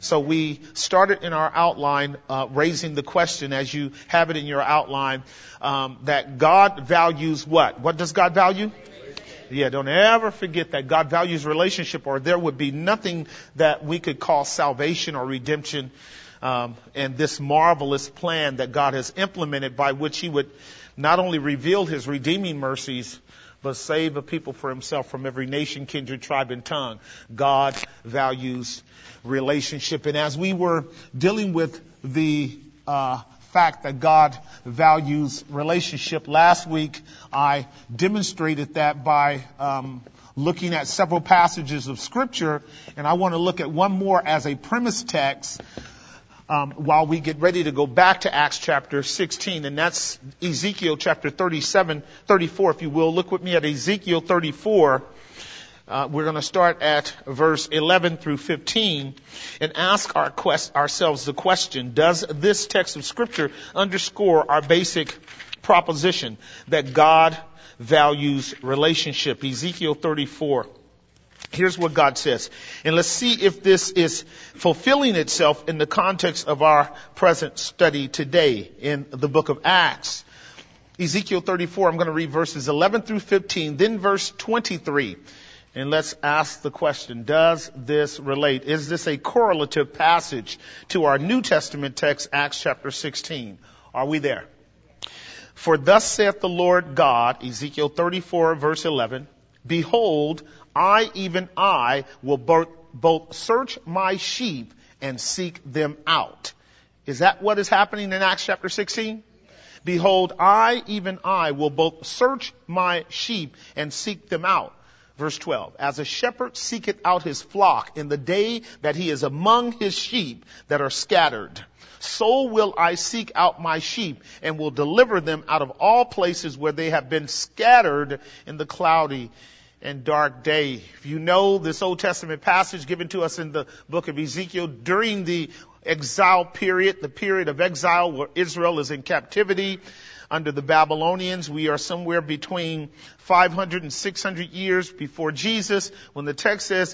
So we started in our outline, raising the question, as you have it in your outline, that God values what? What does God value? Yeah, don't ever forget that God values relationship, or there would be nothing that we could call salvation or redemption, and this marvelous plan that God has implemented by which he would not only reveal his redeeming mercies, but save a people for himself from every nation, kindred, tribe, and tongue. God values relationship. And as we were dealing with the fact that God values relationship last week, I demonstrated that by looking at several passages of Scripture, and I want to look at one more as a premise text while we get ready to go back to Acts chapter 16, and that's Ezekiel chapter 34, if you will. Look with me at Ezekiel 34. We're going to start at verse 11 through 15 and ask ourselves the question, does this text of Scripture underscore our basic proposition that God values relationship? Ezekiel 34. Here's what God says. And let's see if this is fulfilling itself in the context of our present study today in the book of Acts. Ezekiel 34, I'm going to read verses 11 through 15, then verse 23. And let's ask the question, does this relate? Is this a correlative passage to our New Testament text, Acts chapter 16? Are we there? For thus saith the Lord God, Ezekiel 34, verse 11, behold, I, even I, will both search my sheep and seek them out. Is that what is happening in Acts chapter 16? Behold, I, even I, will both search my sheep and seek them out. Verse 12, as a shepherd seeketh out his flock in the day that he is among his sheep that are scattered, so will I seek out my sheep and will deliver them out of all places where they have been scattered in the cloudy and dark day. If you know this Old Testament passage given to us in the book of Ezekiel, during the exile period, the period of exile where Israel is in captivity under the Babylonians, we are somewhere between 500 and 600 years before Jesus, when the text says,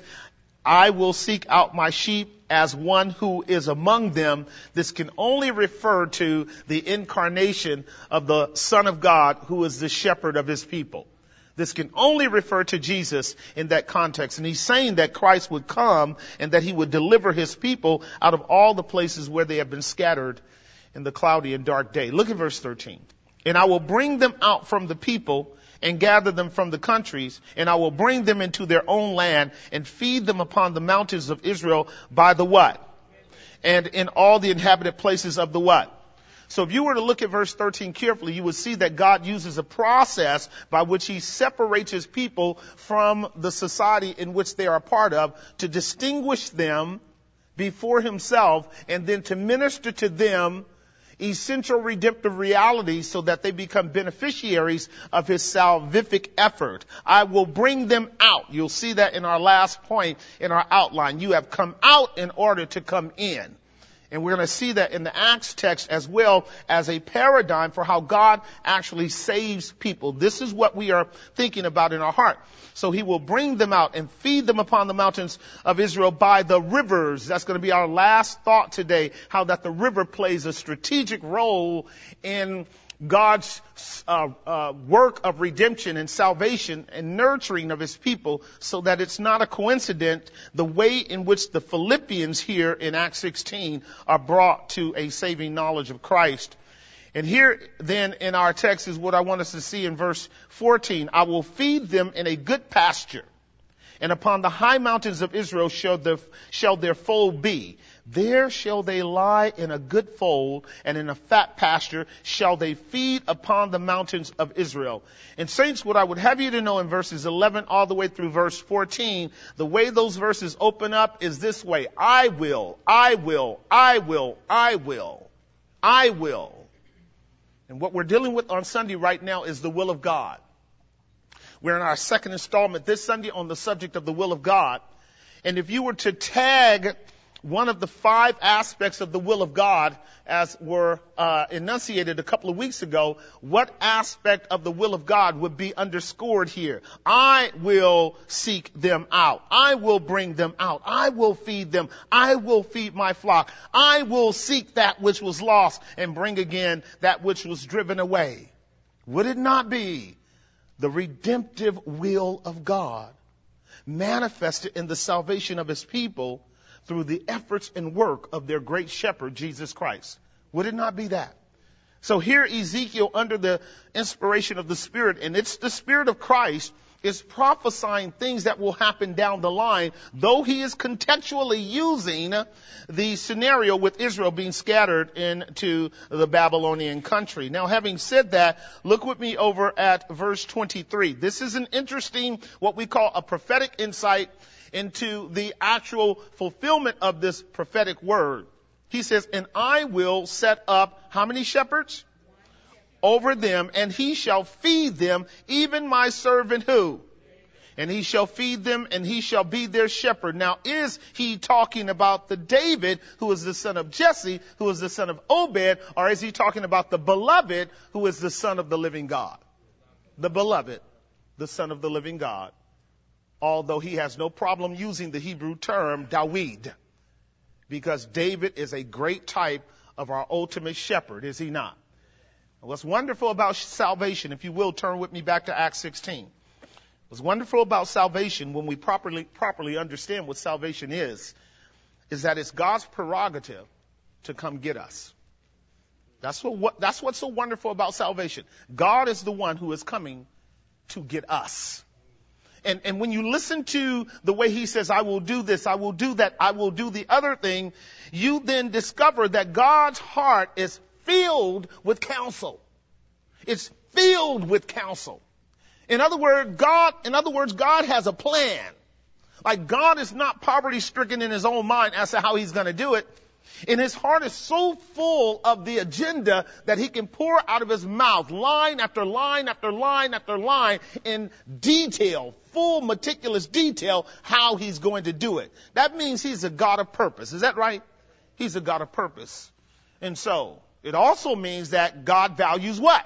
I will seek out my sheep as one who is among them. This can only refer to the incarnation of the Son of God, who is the shepherd of his people. This can only refer to Jesus in that context. And he's saying that Christ would come and that he would deliver his people out of all the places where they have been scattered in the cloudy and dark day. Look at verse 13. And I will bring them out from the people and gather them from the countries, and I will bring them into their own land and feed them upon the mountains of Israel by the what? And in all the inhabited places of the what? So if you were to look at verse 13 carefully, you would see that God uses a process by which he separates his people from the society in which they are a part of to distinguish them before himself and then to minister to them essential redemptive realities so that they become beneficiaries of his salvific effort. I will bring them out. You'll see that in our last point in our outline. You have come out in order to come in. And we're going to see that in the Acts text as well as a paradigm for how God actually saves people. This is what we are thinking about in our heart. So he will bring them out and feed them upon the mountains of Israel by the rivers. That's going to be our last thought today, how that the river plays a strategic role in God's work of redemption and salvation and nurturing of his people, so that it's not a coincidence the way in which the Philippians here in Acts 16 are brought to a saving knowledge of Christ. And here then in our text is what I want us to see in verse 14. I will feed them in a good pasture, and upon the high mountains of Israel shall their fold be. There shall they lie in a good fold, and in a fat pasture shall they feed upon the mountains of Israel. And saints, what I would have you to know in verses 11 all the way through verse 14, the way those verses open up is this way. I will, I will, I will, I will, I will. And what we're dealing with on Sunday right now is the will of God. We're in our second installment this Sunday on the subject of the will of God. And if you were to tag one of the 5 aspects of the will of God, as were enunciated a couple of weeks ago, what aspect of the will of God would be underscored here? I will seek them out. I will bring them out. I will feed them. I will feed my flock. I will seek that which was lost and bring again that which was driven away. Would it not be the redemptive will of God manifested in the salvation of his people through the efforts and work of their great shepherd, Jesus Christ? Would it not be that? So here Ezekiel, under the inspiration of the Spirit, and it's the Spirit of Christ, is prophesying things that will happen down the line, though he is contextually using the scenario with Israel being scattered into the Babylonian country. Now, having said that, look with me over at verse 23. This is an interesting, what we call a prophetic insight into the actual fulfillment of this prophetic word. He says, and I will set up how many shepherds? Over them, and he shall feed them, even my servant who? And he shall feed them, and he shall be their shepherd. Now, is he talking about the David, who is the son of Jesse, who is the son of Obed, or is he talking about the beloved, who is the son of the living God? The beloved, the son of the living God. Although he has no problem using the Hebrew term Dawid, because David is a great type of our ultimate shepherd, is he not? What's wonderful about salvation, if you will, turn with me back to Acts 16. What's wonderful about salvation, when we properly understand what salvation is that it's God's prerogative to come get us. That's what's so wonderful about salvation. God is the one who is coming to get us. And when you listen to the way he says, I will do this, I will do that, I will do the other thing, you then discover that God's heart is filled with counsel. It's filled with counsel. In other words, God has a plan. Like, God is not poverty stricken in his own mind as to how he's going to do it. And his heart is so full of the agenda that he can pour out of his mouth line after line after line after line in detail, full meticulous detail, how he's going to do it. That means he's a God of purpose. Is that right? He's a God of purpose. And so it also means that God values what?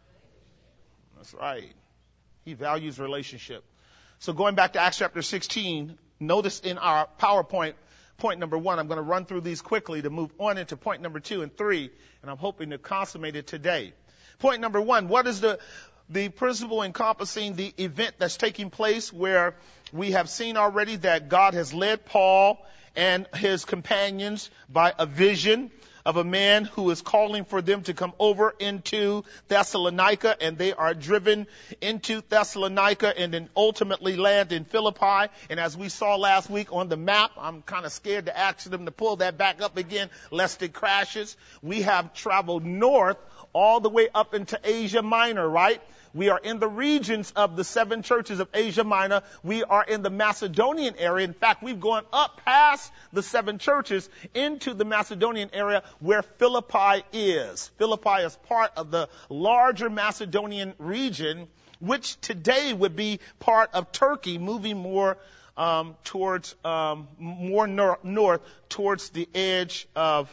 That's right. He values relationship. So going back to Acts chapter 16, notice in our PowerPoint, point number 1, I'm going to run through these quickly to move on into point number 2 and 3, and I'm hoping to consummate it today. Point number 1, what is the principle encompassing the event that's taking place, where we have seen already that God has led Paul and his companions by a vision of a man who is calling for them to come over into Thessalonica, and they are driven into Thessalonica and then ultimately land in Philippi. And as we saw last week on the map, I'm kind of scared to ask them to pull that back up again lest it crashes. We have traveled north all the way up into Asia Minor, right? We are in the regions of the 7 churches of Asia Minor. We are in the Macedonian area. In fact, we've gone up past the 7 churches into the Macedonian area where Philippi is. Philippi is part of the larger Macedonian region, which today would be part of Turkey, moving more towards more north towards the edge of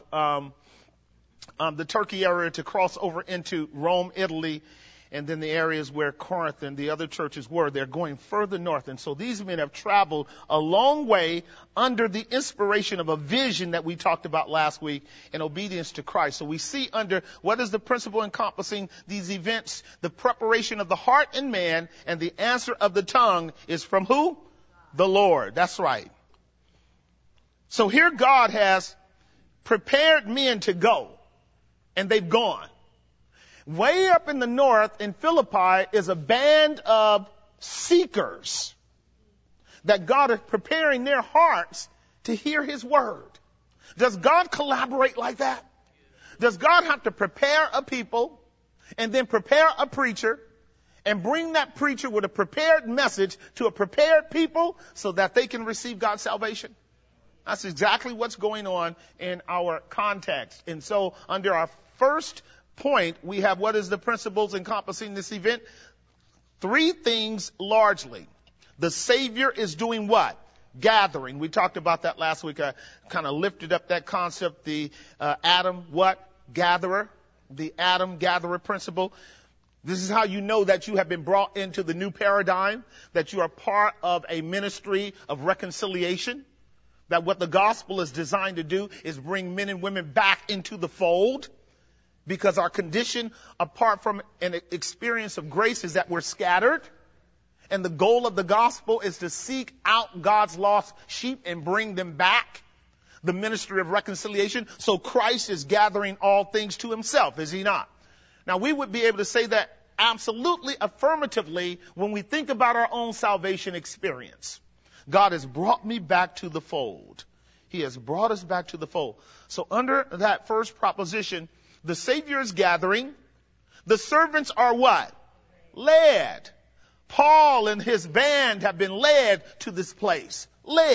the Turkey area to cross over into Rome, Italy, and then the areas where Corinth and the other churches were. They're going further north. And so these men have traveled a long way under the inspiration of a vision that we talked about last week in obedience to Christ. So we see under what is the principle encompassing these events, the preparation of the heart and man, and the answer of the tongue is from who? The Lord. That's right. So here God has prepared men to go, and they've gone. Way up in the north in Philippi is a band of seekers that God is preparing their hearts to hear his word. Does God collaborate like that? Does God have to prepare a people and then prepare a preacher and bring that preacher with a prepared message to a prepared people so that they can receive God's salvation? That's exactly what's going on in our context. And so under our first point, we have what is the principles encompassing this event? 3 things largely. The Savior is doing what? Gathering. We talked about that last week. I kind of lifted up that concept, the Adam what? Gatherer. The Adam gatherer principle. This is how you know that you have been brought into the new paradigm, that you are part of a ministry of reconciliation, that what the gospel is designed to do is bring men and women back into the fold, because our condition apart from an experience of grace is that we're scattered. And the goal of the gospel is to seek out God's lost sheep and bring them back. The ministry of reconciliation. So Christ is gathering all things to himself, is he not? Now we would be able to say that absolutely affirmatively when we think about our own salvation experience. God has brought me back to the fold. He has brought us back to the fold. So under that first proposition, the Savior is gathering. The servants are what? Led. Paul and his band have been led to this place.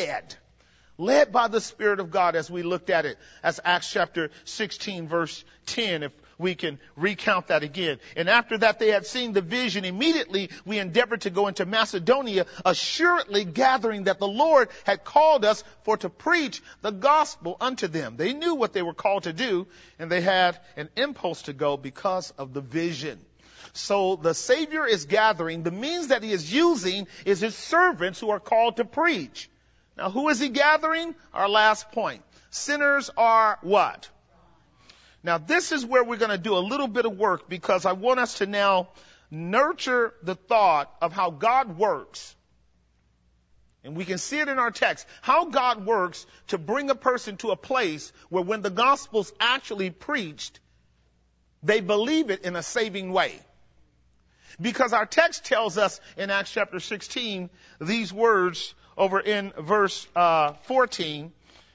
Led by the Spirit of God, as we looked at it, as Acts chapter 16 verse 10, if we can recount that again. And after that they had seen the vision, immediately we endeavored to go into Macedonia, assuredly gathering that the Lord had called us for to preach the gospel unto them. They knew what they were called to do, and they had an impulse to go because of the vision. So the Savior is gathering. The means that he is using is his servants who are called to preach. Now, who is he gathering? Our last point. Sinners are what? Now, this is where we're going to do a little bit of work, because I want us to now nurture the thought of how God works. And we can see it in our text, how God works to bring a person to a place where when the gospel's actually preached, they believe it in a saving way. Because our text tells us in Acts chapter 16, these words over in verse 14,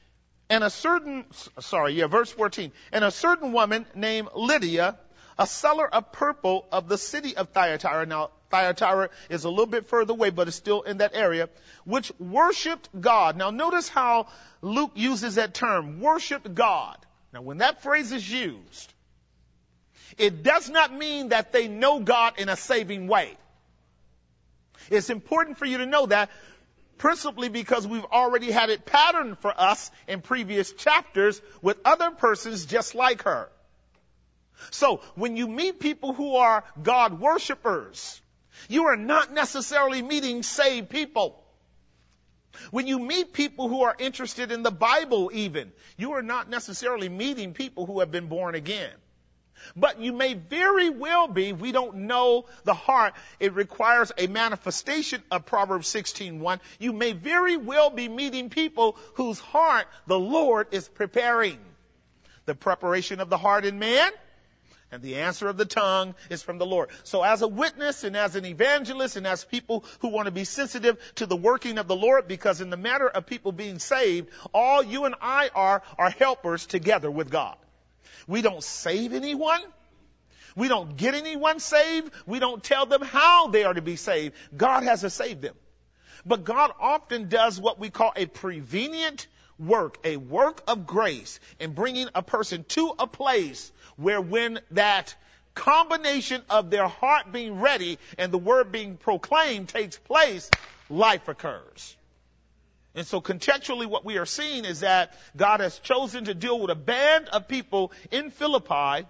verse 14. And a certain woman named Lydia, a seller of purple of the city of Thyatira. Now, Thyatira is a little bit further away, but it's still in that area, which worshiped God. Now, notice how Luke uses that term, worshiped God. Now, when that phrase is used, it does not mean that they know God in a saving way. It's important for you to know that, principally because we've already had it patterned for us in previous chapters with other persons just like her. So when you meet people who are God worshipers, you are not necessarily meeting saved people. When you meet people who are interested in the Bible even, you are not necessarily meeting people who have been born again. But you may very well be, we don't know the heart. It requires a manifestation of Proverbs 16:1. You may very well be meeting people whose heart the Lord is preparing. The preparation of the heart in man and the answer of the tongue is from the Lord. So as a witness and as an evangelist and as people who want to be sensitive to the working of the Lord, because in the matter of people being saved, all you and I are helpers together with God. We don't save anyone. We don't get anyone saved. We don't tell them how they are to be saved. God has to save them. But God often does what we call a prevenient work, a work of grace in bringing a person to a place where when that combination of their heart being ready and the word being proclaimed takes place, life occurs. And so contextually what we are seeing is that God has chosen to deal with a band of people in Philippi,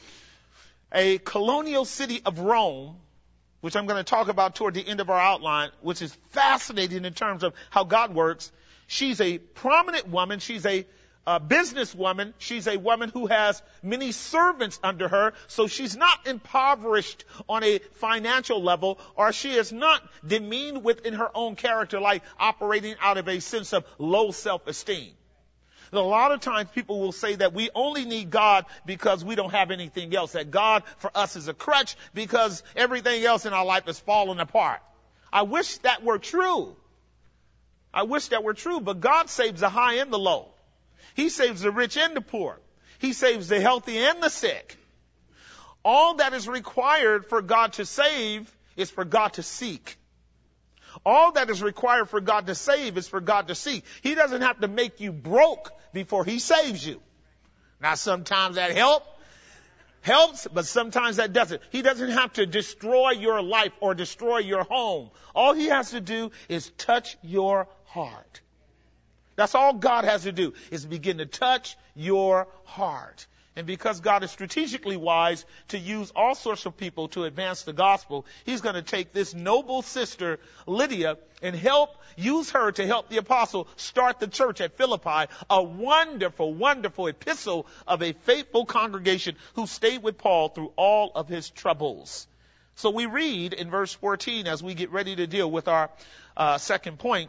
a colonial city of Rome, which I'm going to talk about toward the end of our outline, which is fascinating in terms of how God works. She's a prominent woman. She's a businesswoman. She's a woman who has many servants under her. So she's not impoverished on a financial level, or she is not demeaned within her own character, like operating out of a sense of low self-esteem. A lot of times people will say that we only need God because we don't have anything else, that God for us is a crutch because everything else in our life is falling apart. I wish that were true. But God saves the high and the low. He saves the rich and the poor. He saves the healthy and the sick. All that is required for God to save is for God to seek. All that is required for God to save is for God to seek. He doesn't have to make you broke before he saves you. Now, sometimes that helps. helps, but sometimes that doesn't. He doesn't have to destroy your life or destroy your home. All he has to do is touch your heart. That's all God has to do, is begin to touch your heart. And because God is strategically wise to use all sorts of people to advance the gospel, he's going to take this noble sister, Lydia, and use her to help the apostle start the church at Philippi, a wonderful, wonderful epistle of a faithful congregation who stayed with Paul through all of his troubles. So we read in verse 14, as we get ready to deal with our second point,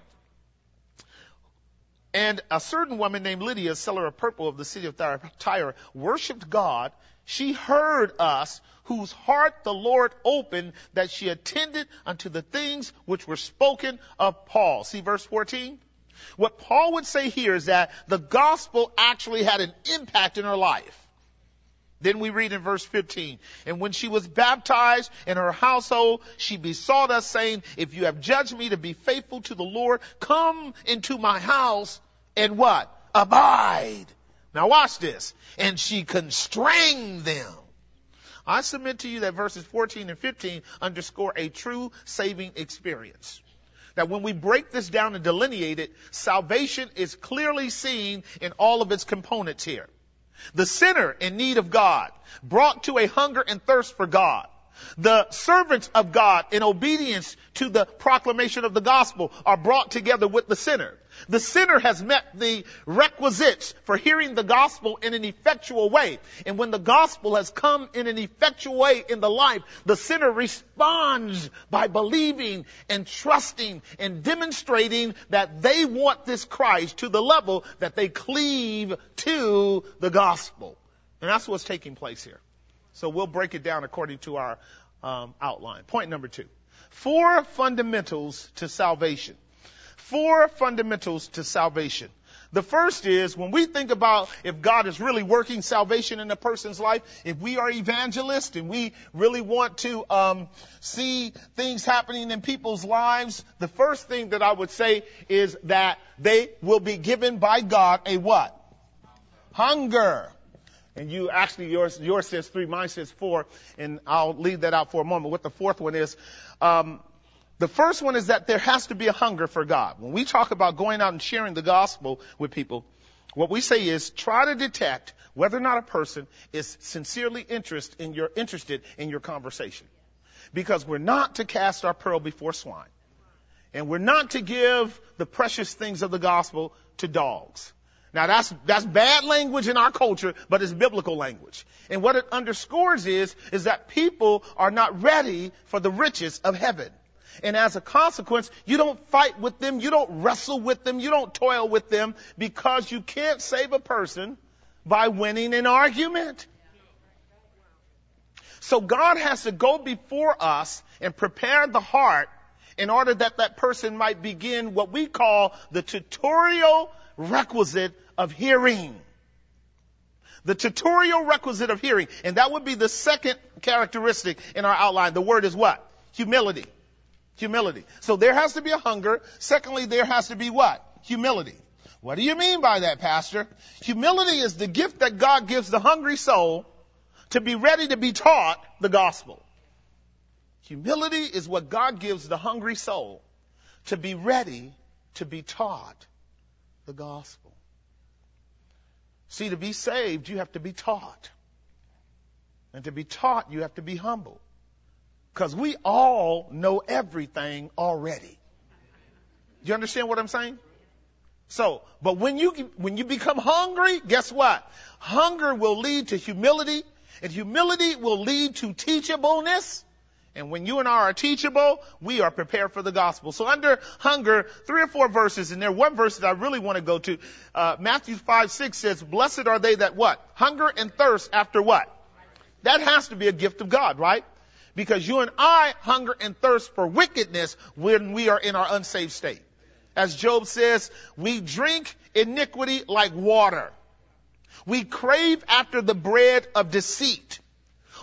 and a certain woman named Lydia, seller of purple of the city of Tyre, worshipped God. She heard us, whose heart the Lord opened, that she attended unto the things which were spoken of Paul. See verse 14? What Paul would say here is that the gospel actually had an impact in her life. Then we read in verse 15, and when she was baptized in her household, she besought us, saying, if you have judged me to be faithful to the Lord, come into my house and what? Abide. Now watch this. And she constrained them. I submit to you that verses 14 and 15 underscore a true saving experience. Now when we break this down and delineate it, salvation is clearly seen in all of its components here. The sinner in need of God, brought to a hunger and thirst for God. The servants of God in obedience to the proclamation of the gospel are brought together with the sinner. The sinner has met the requisites for hearing the gospel in an effectual way. And when the gospel has come in an effectual way in the life, the sinner responds by believing and trusting and demonstrating that they want this Christ to the level that they cleave to the gospel. And that's what's taking place here. So we'll break it down according to our outline. Point number 2. 4 fundamentals to salvation. 4 fundamentals to salvation. The first is, when we think about if God is really working salvation in a person's life, if we are evangelists and we really want to see things happening in people's lives, the first thing that I would say is that they will be given by God a what? Hunger. And you actually, yours says 3, mine says 4, and I'll leave that out for a moment. What the fourth one is, the first one is that there has to be a hunger for God. When we talk about going out and sharing the gospel with people, what we say is try to detect whether or not a person is sincerely interested in your conversation. Because we're not to cast our pearl before swine. And we're not to give the precious things of the gospel to dogs. Now that's bad language in our culture, but it's biblical language. And what it underscores is that people are not ready for the riches of heaven. And as a consequence, you don't fight with them, you don't wrestle with them, you don't toil with them, because you can't save a person by winning an argument. So God has to go before us and prepare the heart in order that that person might begin what we call the tutorial requisite of hearing. The tutorial requisite of hearing. And that would be the second characteristic in our outline. The word is what? Humility. Humility. So there has to be a hunger. Secondly, there has to be what? Humility. What do you mean by that, Pastor? Humility is the gift that God gives the hungry soul to be ready to be taught the gospel. Humility is what God gives the hungry soul to be ready to be taught the gospel. See, to be saved, you have to be taught. And to be taught, you have to be humble. Because we all know everything already. Do you understand what I'm saying? So, but when you become hungry, guess what? Hunger will lead to humility, and humility will lead to teachableness. And when you and I are teachable, we are prepared for the gospel. So under hunger, 3 or 4 verses, and there one verse that I really want to go to. Matthew 5:6 says, blessed are they that what? Hunger and thirst after what? That has to be a gift of God, right? Because you and I hunger and thirst for wickedness when we are in our unsaved state. As Job says, we drink iniquity like water. We crave after the bread of deceit.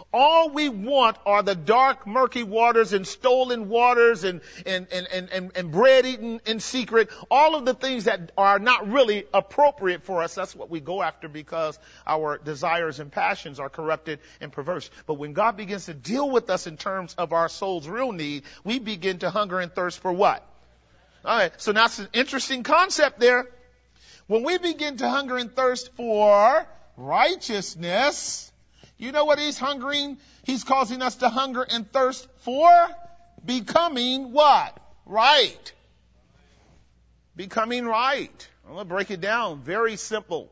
All we want are the dark, murky waters and stolen waters and bread eaten in secret. All of the things that are not really appropriate for us. That's what we go after because our desires and passions are corrupted and perverse. But when God begins to deal with us in terms of our soul's real need, we begin to hunger and thirst for what? All right. So now it's an interesting concept there. When we begin to hunger and thirst for righteousness, you know what he's hungering? He's causing us to hunger and thirst for becoming what? Right. Becoming right. I'm going to break it down. Very simple.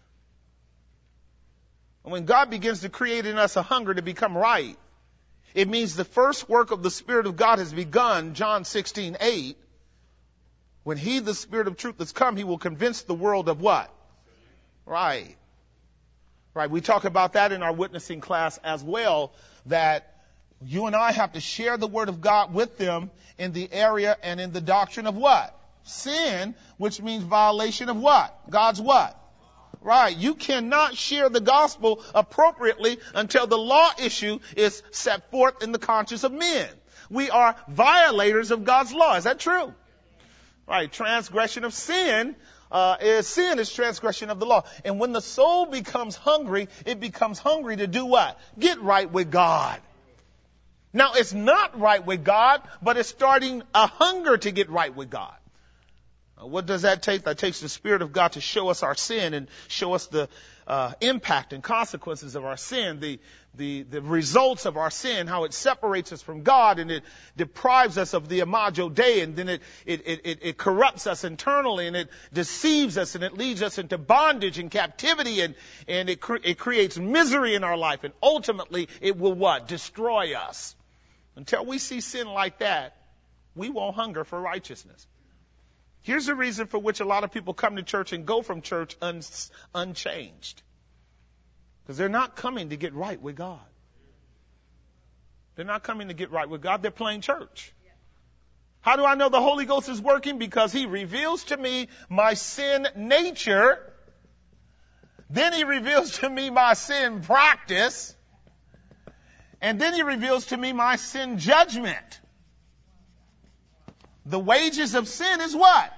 When God begins to create in us a hunger to become right, it means the first work of the Spirit of God has begun, John 16:8. When he, the Spirit of truth, has come, he will convince the world of what? Right. Right. We talk about that in our witnessing class as well, that you and I have to share the Word of God with them in the area and in the doctrine of what? Sin, which means violation of what? God's what? Right. You cannot share the gospel appropriately until the law issue is set forth in the conscience of men. We are violators of God's law. Is that true? Right. Transgression of sin is transgression of the law. And when the soul becomes hungry, it becomes hungry to do what? Get right with God. Now, it's not right with God, but it's starting a hunger to get right with God. What does that take? That takes the Spirit of God to show us our sin and show us the impact and consequences of our sin, the results of our sin, how it separates us from God and it deprives us of the imago Dei, and then it corrupts us internally and it deceives us and it leads us into bondage and captivity and it creates misery in our life, and ultimately it will what? Destroy us. Until we see sin like that, we won't hunger for righteousness. Here's the reason for which a lot of people come to church and go from church unchanged. Because they're not coming to get right with God. They're not coming to get right with God. They're playing church. How do I know the Holy Ghost is working? Because he reveals to me my sin nature. Then he reveals to me my sin practice. And then he reveals to me my sin judgment. The wages of sin is what?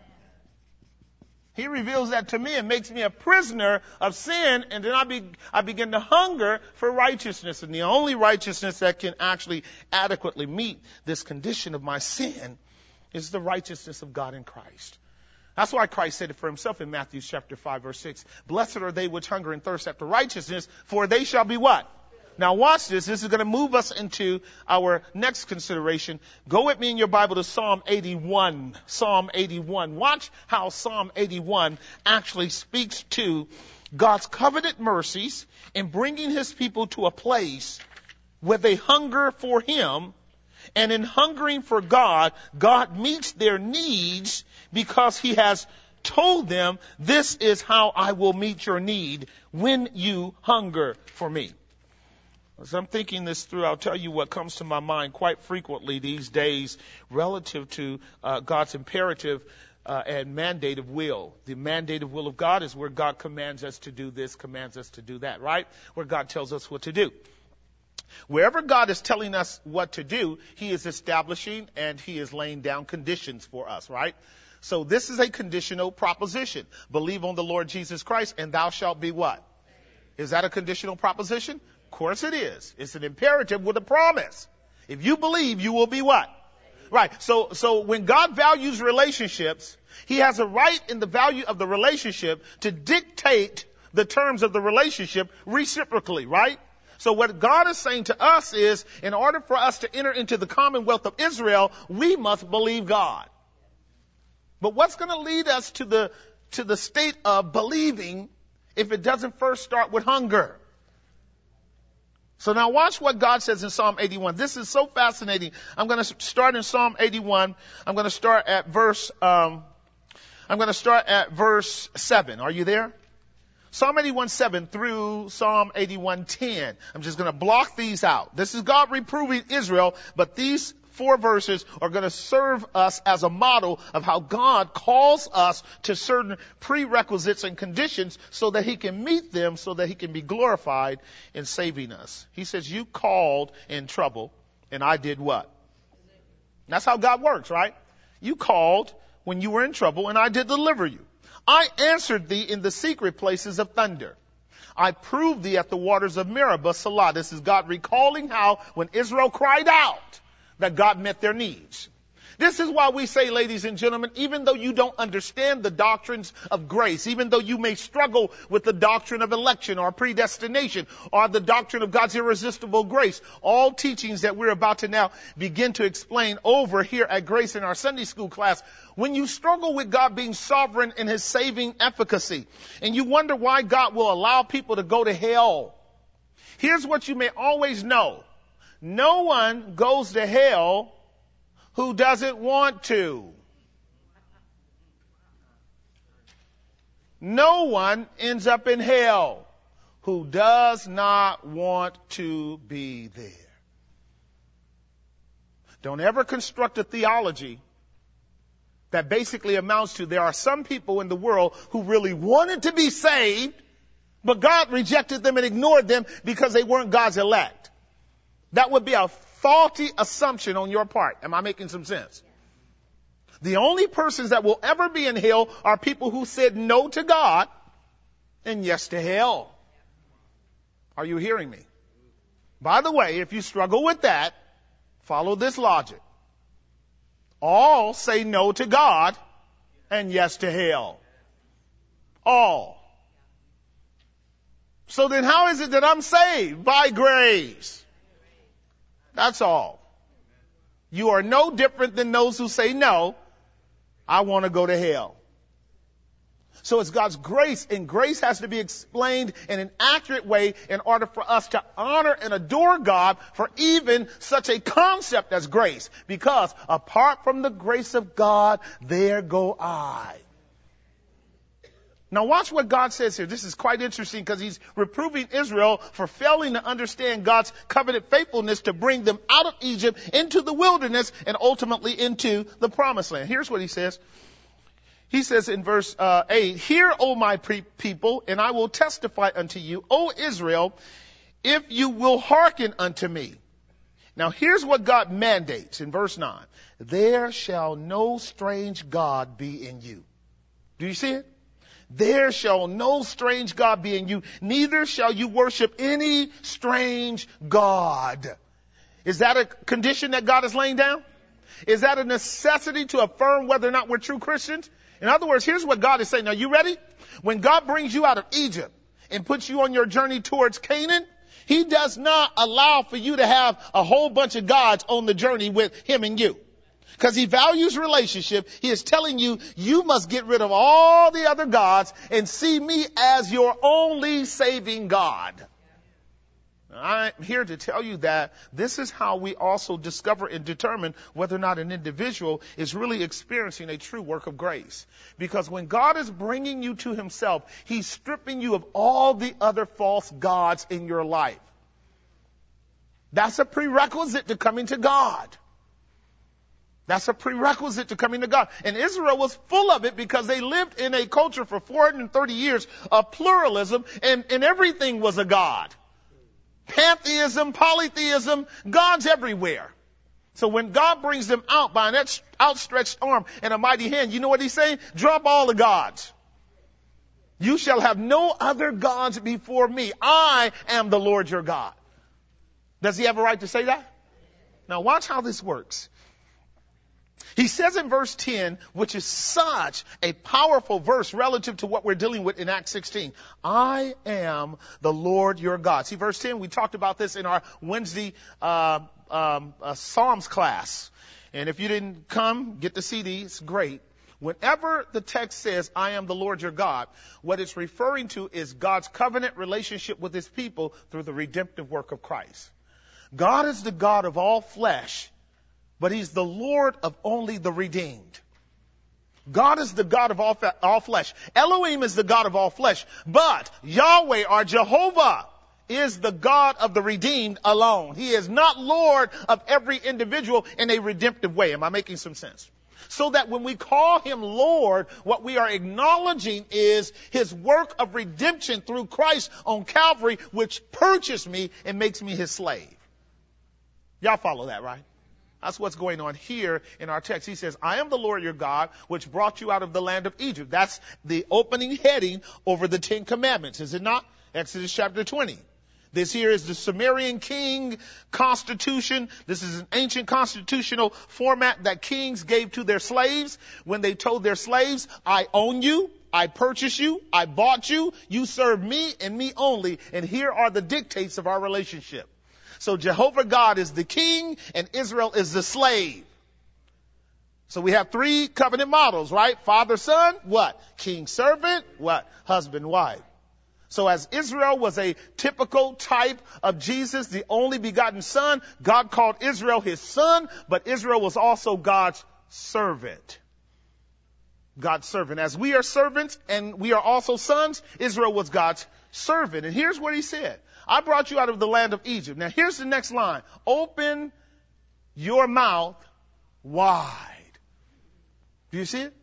He reveals that to me and makes me a prisoner of sin, and then I begin to hunger for righteousness. And the only righteousness that can actually adequately meet this condition of my sin is the righteousness of God in Christ. That's why Christ said it for himself in Matthew chapter 5, verse 6. Blessed are they which hunger and thirst after righteousness, for they shall be what? Now watch this. This is going to move us into our next consideration. Go with me in your Bible to Psalm 81. Psalm 81. Watch how Psalm 81 actually speaks to God's covenant mercies in bringing his people to a place where they hunger for him. And in hungering for God, God meets their needs because he has told them, this is how I will meet your need when you hunger for me. As I'm thinking this through, I'll tell you what comes to my mind quite frequently these days relative to God's imperative and mandative will. The mandative will of God is where God commands us to do this, commands us to do that, right? Where God tells us what to do. Wherever God is telling us what to do, he is establishing and he is laying down conditions for us, right? So this is a conditional proposition. Believe on the Lord Jesus Christ and thou shalt be what? Is that a conditional proposition? Of course it is. It's an imperative with a promise. If you believe, you will be what? Right. So when God values relationships, he has a right in the value of the relationship to dictate the terms of the relationship reciprocally, right? So what God is saying to us is, in order for us to enter into the commonwealth of Israel, we must believe God. But what's going to lead us to the state of believing if it doesn't first start with hunger? So now watch what God says in Psalm 81. This is so fascinating. I'm going to start in Psalm 81. I'm going to start at verse 7. Are you there? Psalm 81:7 through Psalm 81:10. I'm just going to block these out. This is God reproving Israel, but these 4 verses are going to serve us as a model of how God calls us to certain prerequisites and conditions so that he can meet them, so that he can be glorified in saving us. He says, you called in trouble, and I did what? That's how God works, right? You called when you were in trouble, and I did deliver you. I answered thee in the secret places of thunder. I proved thee at the waters of Meribah, Salah. This is God recalling how when Israel cried out, that God met their needs. This is why we say, ladies and gentlemen, even though you don't understand the doctrines of grace, even though you may struggle with the doctrine of election or predestination or the doctrine of God's irresistible grace, all teachings that we're about to now begin to explain over here at Grace in our Sunday school class, when you struggle with God being sovereign in his saving efficacy, and you wonder why God will allow people to go to hell, here's what you may always know. No one goes to hell who doesn't want to. No one ends up in hell who does not want to be there. Don't ever construct a theology that basically amounts to there are some people in the world who really wanted to be saved, but God rejected them and ignored them because they weren't God's elect. That would be a faulty assumption on your part. Am I making some sense? The only persons that will ever be in hell are people who said no to God and yes to hell. Are you hearing me? By the way, if you struggle with that, follow this logic. All say no to God and yes to hell. All. So then how is it that I'm saved? By grace. That's all. You are no different than those who say, no, I want to go to hell. So it's God's grace, and grace has to be explained in an accurate way in order for us to honor and adore God for even such a concept as grace. Because apart from the grace of God, there go I. Now watch what God says here. This is quite interesting because he's reproving Israel for failing to understand God's covenant faithfulness to bring them out of Egypt into the wilderness and ultimately into the promised land. Here's what he says. He says in verse 8, hear, O my people, and I will testify unto you, O Israel, if you will hearken unto me. Now here's what God mandates in verse 9. There shall no strange God be in you. Do you see it? There shall no strange God be in you, neither shall you worship any strange God. Is that a condition that God is laying down? Is that a necessity to affirm whether or not we're true Christians? In other words, here's what God is saying. Now, you ready? When God brings you out of Egypt and puts you on your journey towards Canaan, he does not allow for you to have a whole bunch of gods on the journey with him and you. Because he values relationship. He is telling you, you must get rid of all the other gods and see me as your only saving God. I'm here to tell you that this is how we also discover and determine whether or not an individual is really experiencing a true work of grace. Because when God is bringing you to himself, he's stripping you of all the other false gods in your life. That's a prerequisite to coming to God. That's a prerequisite to coming to God. And Israel was full of it because they lived in a culture for 430 years of pluralism, and everything was a god. Pantheism, polytheism, gods everywhere. So when God brings them out by an outstretched arm and a mighty hand, you know what he's saying? Drop all the gods. You shall have no other gods before me. I am the Lord your God. Does he have a right to say that? Now watch how this works. He says in verse 10, which is such a powerful verse relative to what we're dealing with in Acts 16. I am the Lord your God. See, verse 10, we talked about this in our Wednesday Psalms class. And if you didn't come, get the CD. It's great. Whenever the text says, I am the Lord your God, what it's referring to is God's covenant relationship with his people through the redemptive work of Christ. God is the God of all flesh, but he's the Lord of only the redeemed. God is the God of all flesh. Elohim is the God of all flesh, but Yahweh or Jehovah is the God of the redeemed alone. He is not Lord of every individual in a redemptive way. Am I making some sense? So that when we call him Lord, what we are acknowledging is his work of redemption through Christ on Calvary, which purchased me and makes me his slave. Y'all follow that, right? That's what's going on here in our text. He says, I am the Lord your God, which brought you out of the land of Egypt. That's the opening heading over the 10 Commandments, is it not? Exodus chapter 20. This here is the Sumerian king constitution. This is an ancient constitutional format that kings gave to their slaves when they told their slaves, I own you, I purchased you, I bought you, you serve me and me only, and here are the dictates of our relationship. So Jehovah God is the king and Israel is the slave. So we have 3 covenant models, right? Father, son, what? King, servant, what? Husband, wife. So as Israel was a typical type of Jesus, the only begotten son, God called Israel his son, but Israel was also God's servant. God's servant. As we are servants and we are also sons, Israel was God's servant. And here's what he said. I brought you out of the land of Egypt. Now here's the next line. Open your mouth wide. Do you see it?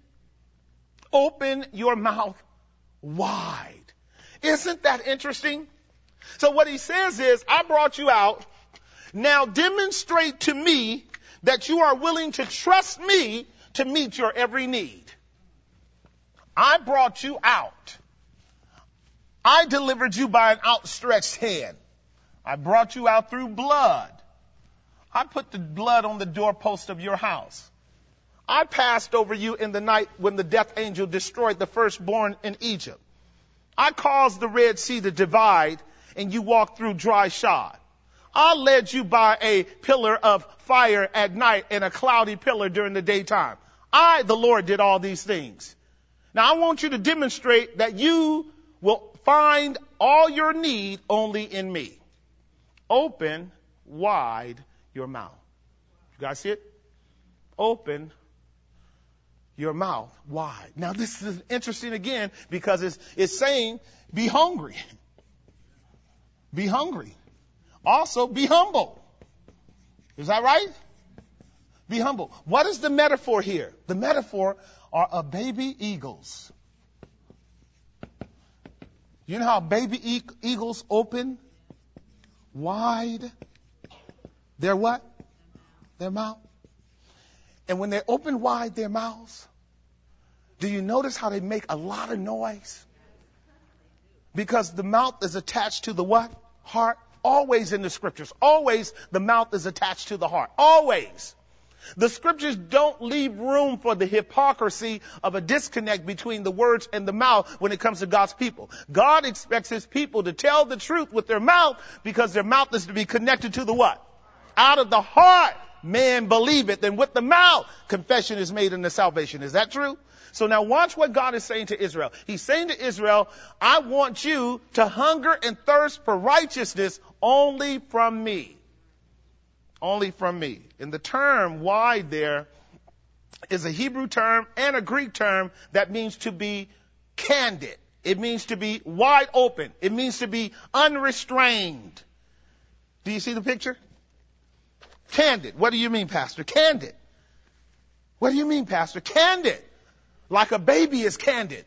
Open your mouth wide. Isn't that interesting? So what he says is, I brought you out. Now demonstrate to me that you are willing to trust me to meet your every need. I brought you out. I delivered you by an outstretched hand. I brought you out through blood. I put the blood on the doorpost of your house. I passed over you in the night when the death angel destroyed the firstborn in Egypt. I caused the Red Sea to divide and you walked through dry shod. I led you by a pillar of fire at night and a cloudy pillar during the daytime. I, the Lord, did all these things. Now I want you to demonstrate that you will find all your need only in me. Open wide your mouth. You guys see it? Open your mouth wide. Now this is interesting again because it's saying be hungry. Be hungry. Also be humble. Is that right? Be humble. What is the metaphor here? The metaphor are of baby eagles. You know how baby eagles open wide their what? Their mouth. And when they open wide their mouths, do you notice how they make a lot of noise? Because the mouth is attached to the what? Heart. Always in the scriptures. Always the mouth is attached to the heart. Always. The scriptures don't leave room for the hypocrisy of a disconnect between the words and the mouth when it comes to God's people. God expects his people to tell the truth with their mouth because their mouth is to be connected to the what? Out of the heart, man believeth, and with the mouth, confession is made unto salvation. Is that true? So now watch what God is saying to Israel. He's saying to Israel, I want you to hunger and thirst for righteousness only from me. Only from me. And the term wide there is a Hebrew term and a Greek term that means to be candid. It means to be wide open. It means to be unrestrained. Do you see the picture? Candid. What do you mean, Pastor? Candid. What do you mean, Pastor? Candid. Like a baby is candid.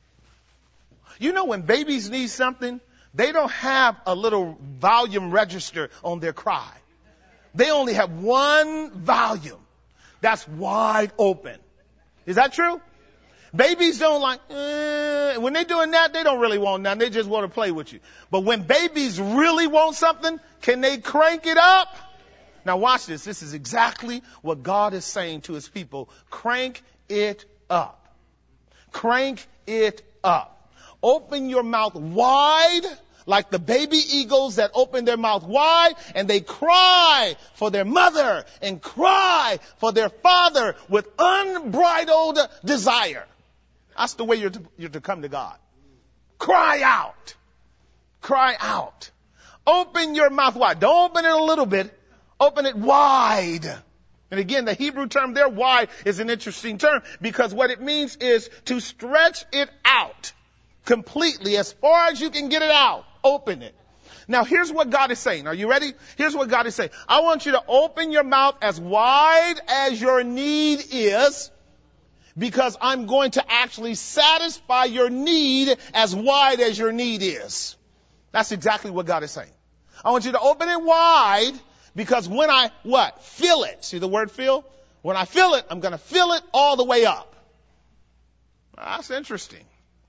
You know when babies need something, they don't have a little volume register on their cry. They only have one volume that's wide open. Is that true? Babies don't like, when they're doing that, they don't really want nothing. They just want to play with you. But when babies really want something, can they crank it up? Now watch this. This is exactly what God is saying to his people. Crank it up. Crank it up. Open your mouth wide like the baby eagles that open their mouth wide and they cry for their mother and cry for their father with unbridled desire. That's the way you're to come to God. Cry out. Cry out. Open your mouth wide. Don't open it a little bit. Open it wide. And again, the Hebrew term there, wide, is an interesting term because what it means is to stretch it out completely as far as you can get it out. Open it. Now here's what God is saying. Are you ready? Here's what God is saying. I want you to open your mouth as wide as your need is, because I'm going to actually satisfy your need as wide as your need is. That's exactly what God is saying. I want you to open it wide, because when I, fill it. See the word fill? When I fill it, I'm going to fill it all the way up. That's interesting.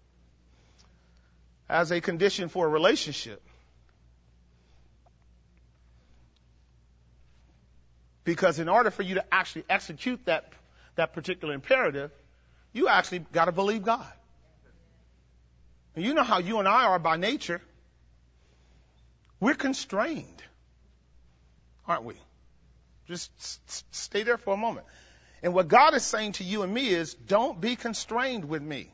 As a condition for a relationship. Because in order for you to actually execute that particular imperative, you actually got to believe God. And you know how you and I are by nature. We're constrained, aren't we? Just stay there for a moment. And what God is saying to you and me is, don't be constrained with me.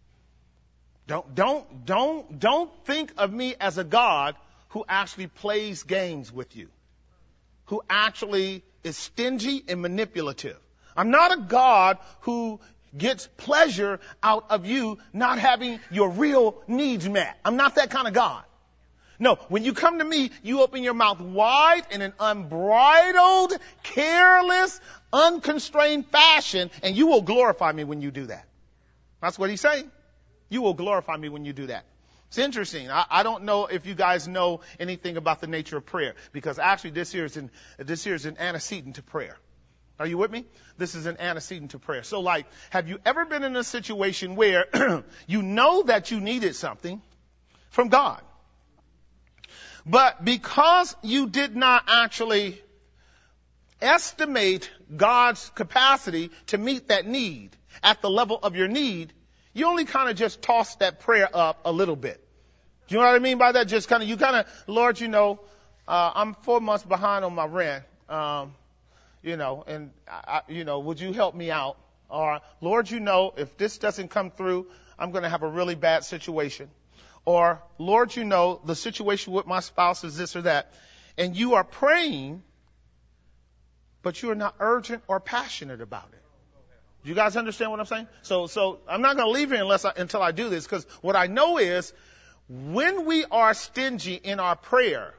Don't think of me as a God who actually plays games with you, who actually is stingy and manipulative. I'm not a God who gets pleasure out of you not having your real needs met. I'm not that kind of God. No, when you come to me, you open your mouth wide in an unbridled, careless, unconstrained fashion, and you will glorify me when you do that. That's what he's saying. You will glorify me when you do that. It's interesting. I don't know if you guys know anything about the nature of prayer, because actually this here is an antecedent to prayer. Are you with me? This is an antecedent to prayer. So like, have you ever been in a situation where you know that you needed something from God, but because you did not actually estimate God's capacity to meet that need at the level of your need, you only kind of just toss that prayer up a little bit. Do you know what I mean by that? Just kind of, Lord, I'm 4 months behind on my rent, and would you help me out? Or, Lord, if this doesn't come through, I'm going to have a really bad situation. Or, Lord, the situation with my spouse is this or that. And you are praying, but you are not urgent or passionate about it. Do you guys understand what I'm saying? So I'm not going to leave here until I do this, because what I know is when we are stingy in our prayer,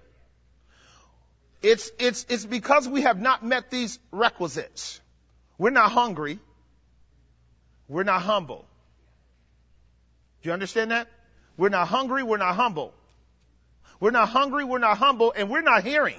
it's because we have not met these requisites. We're not hungry. We're not humble. Do you understand that? We're not hungry. We're not humble. We're not hungry. We're not humble. And we're not hearing.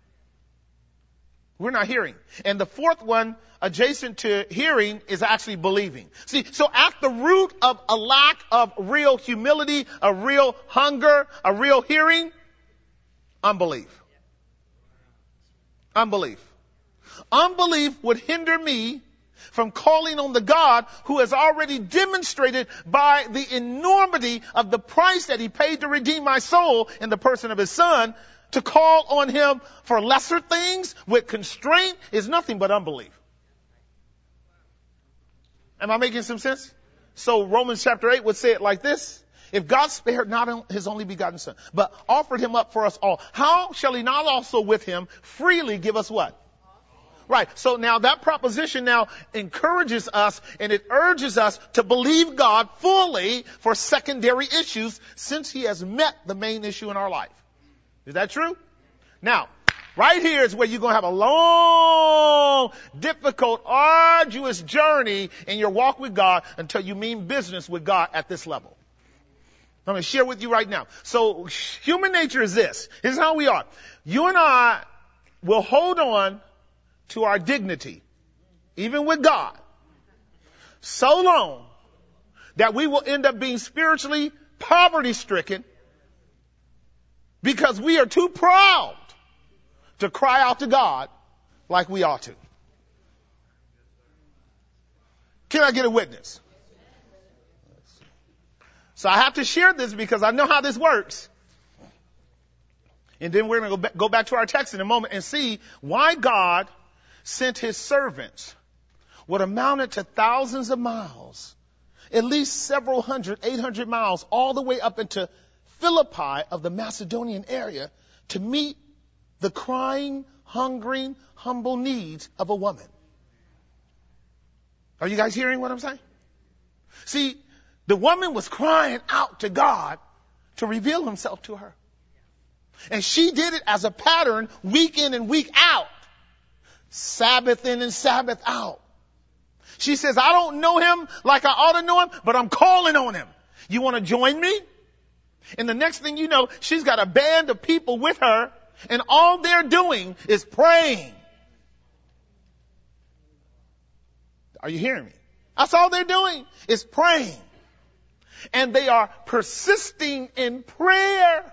We're not hearing. And the fourth one, adjacent to hearing, is actually believing. See, so at the root of a lack of real humility, a real hunger, a real hearing, unbelief. Unbelief. Unbelief would hinder me from calling on the God who has already demonstrated by the enormity of the price that he paid to redeem my soul in the person of his son. To call on him for lesser things with constraint is nothing but unbelief. Am I making some sense? So Romans chapter 8 would say it like this. If God spared not his only begotten son, but offered him up for us all, how shall he not also with him freely give us what? Right. So now that proposition now encourages us and it urges us to believe God fully for secondary issues, since he has met the main issue in our life. Is that true? Now, right here is where you're going to have a long, difficult, arduous journey in your walk with God until you mean business with God at this level. I'm going to share with you right now. So human nature is this. This is how we are. You and I will hold on to our dignity, even with God, so long that we will end up being spiritually poverty-stricken, because we are too proud to cry out to God like we ought to. Can I get a witness? So I have to share this because I know how this works. And then we're going to go back to our text in a moment and see why God sent his servants what amounted to thousands of miles, at least several hundred, 800 miles, all the way up into Philippi of the Macedonian area to meet the crying, hungering, humble needs of a woman. Are you guys hearing what I'm saying? See, the woman was crying out to God to reveal himself to her. And she did it as a pattern week in and week out. Sabbath in and Sabbath out. She says, I don't know him like I ought to know him, but I'm calling on him. You want to join me? And the next thing you know, she's got a band of people with her, and all they're doing is praying. Are you hearing me? That's all they're doing is praying. And they are persisting in prayer.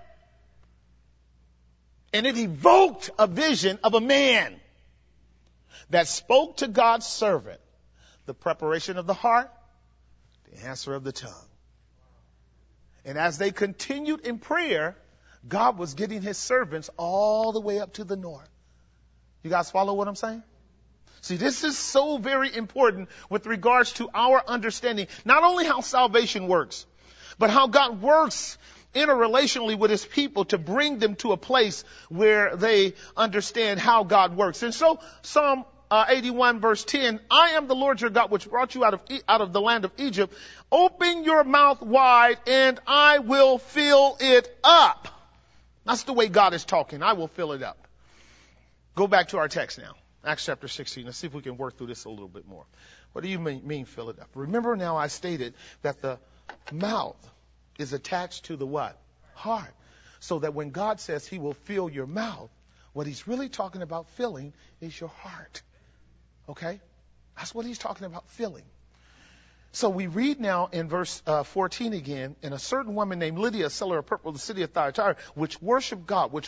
And it evoked a vision of a man that spoke to God's servant the preparation of the heart, the answer of the tongue. And as they continued in prayer, God was getting his servants all the way up to the north. You guys follow what I'm saying? See, this is so very important with regards to our understanding, not only how salvation works, but how God works interrelationally with his people to bring them to a place where they understand how God works. And so Psalm 81 verse 10, I am the Lord your God, which brought you out of the land of Egypt. Open your mouth wide and I will fill it up. That's the way God is talking. I will fill it up. Go back to our text now. Acts chapter 16. Let's see if we can work through this a little bit more. What do you mean fill it up? Remember now I stated that the mouth is attached to the what? Heart. So that when God says he will fill your mouth, what he's really talking about filling is your heart. Okay? That's what he's talking about, filling. So we read now in verse 14 again, and a certain woman named Lydia, a seller of purple of the city of Thyatira, which worship God. What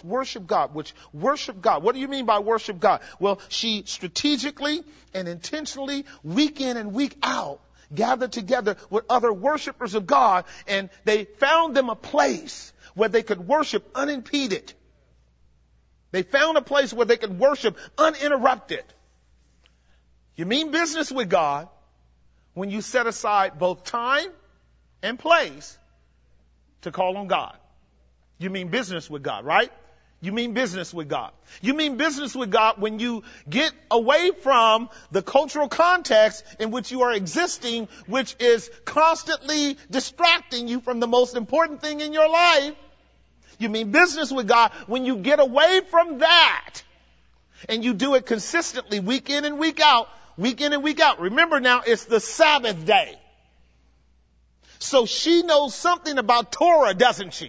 do you mean by worship God? Well, she strategically and intentionally, week in and week out, gathered together with other worshipers of God, and they found them a place where they could worship unimpeded. They found a place where they could worship uninterrupted. You mean business with God when you set aside both time and place to call on God. You mean business with God, right? You mean business with God. You mean business with God when you get away from the cultural context in which you are existing, which is constantly distracting you from the most important thing in your life. You mean business with God when you get away from that and you do it consistently week in and week out. Week in and week out. Remember now, it's the Sabbath day. So she knows something about Torah, doesn't she?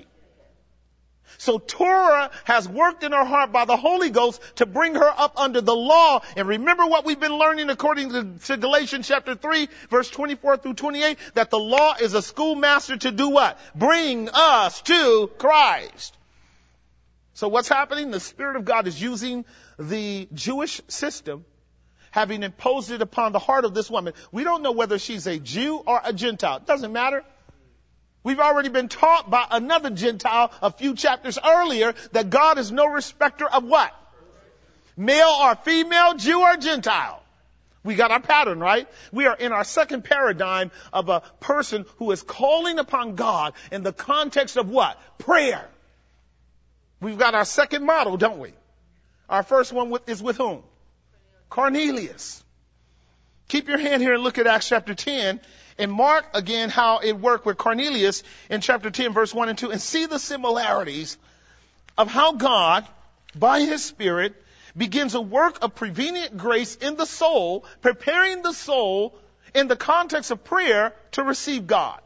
So Torah has worked in her heart by the Holy Ghost to bring her up under the law. And remember what we've been learning according to Galatians chapter 3, verse 24 through 28, that the law is a schoolmaster to do what? Bring us to Christ. So what's happening? The Spirit of God is using the Jewish system, having imposed it upon the heart of this woman. We don't know whether she's a Jew or a Gentile. It doesn't matter. We've already been taught by another Gentile a few chapters earlier that God is no respecter of what? Male or female, Jew or Gentile. We got our pattern, right? We are in our second paradigm of a person who is calling upon God in the context of what? Prayer. We've got our second model, don't we? Our first one is with whom? Cornelius. Keep your hand here and look at Acts chapter 10 and mark again how it worked with Cornelius in chapter 10 verse 1 and 2 and see the similarities of how God, by his Spirit, begins a work of prevenient grace in the soul, preparing the soul in the context of prayer to receive God.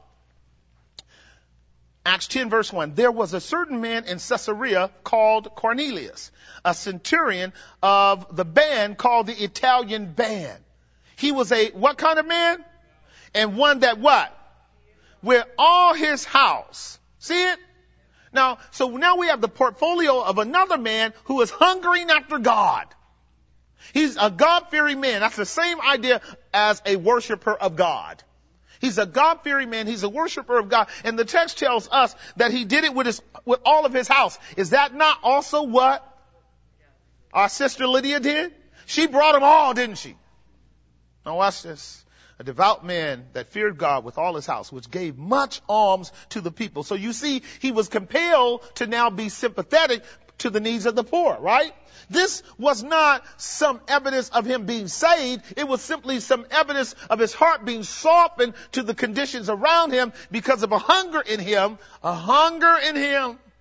Acts 10 verse 1, there was a certain man in Caesarea called Cornelius, a centurion of the band called the Italian band. He was a what kind of man? And one that what? Where all his house. See it? Now we have the portfolio of another man who is hungering after God. He's a God-fearing man. That's the same idea as a worshiper of God. He's a God-fearing man. He's a worshiper of God. And the text tells us that he did it with all of his house. Is that not also what our sister Lydia did? She brought them all, didn't she? Now watch this. A devout man that feared God with all his house, which gave much alms to the people. So you see, he was compelled to now be sympathetic to the needs of the poor, right? This was not some evidence of him being saved. It was simply some evidence of his heart being softened to the conditions around him because of a hunger in him,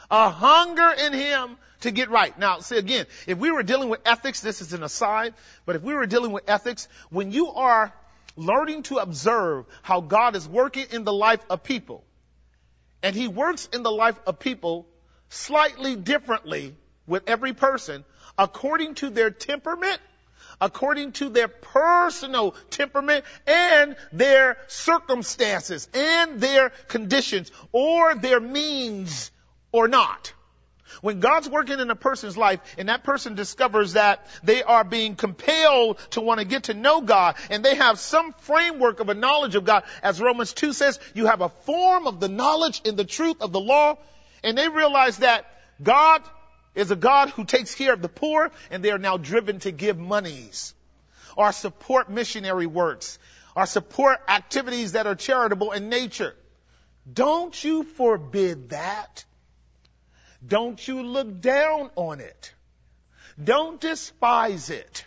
A hunger in him to get right. Now, see again, if we were dealing with ethics, this is an aside, but if we were dealing with ethics, when you are learning to observe how God is working in the life of people, and he works in the life of people slightly differently with every person, according to their temperament, according to their personal temperament and their circumstances and their conditions or their means or not. When God's working in a person's life and that person discovers that they are being compelled to want to get to know God and they have some framework of a knowledge of God, as Romans 2 says, you have a form of the knowledge in the truth of the law, and they realize that God is a God who takes care of the poor, and they are now driven to give monies or support missionary works or support activities that are charitable in nature. Don't you forbid that. Don't you look down on it. Don't despise it.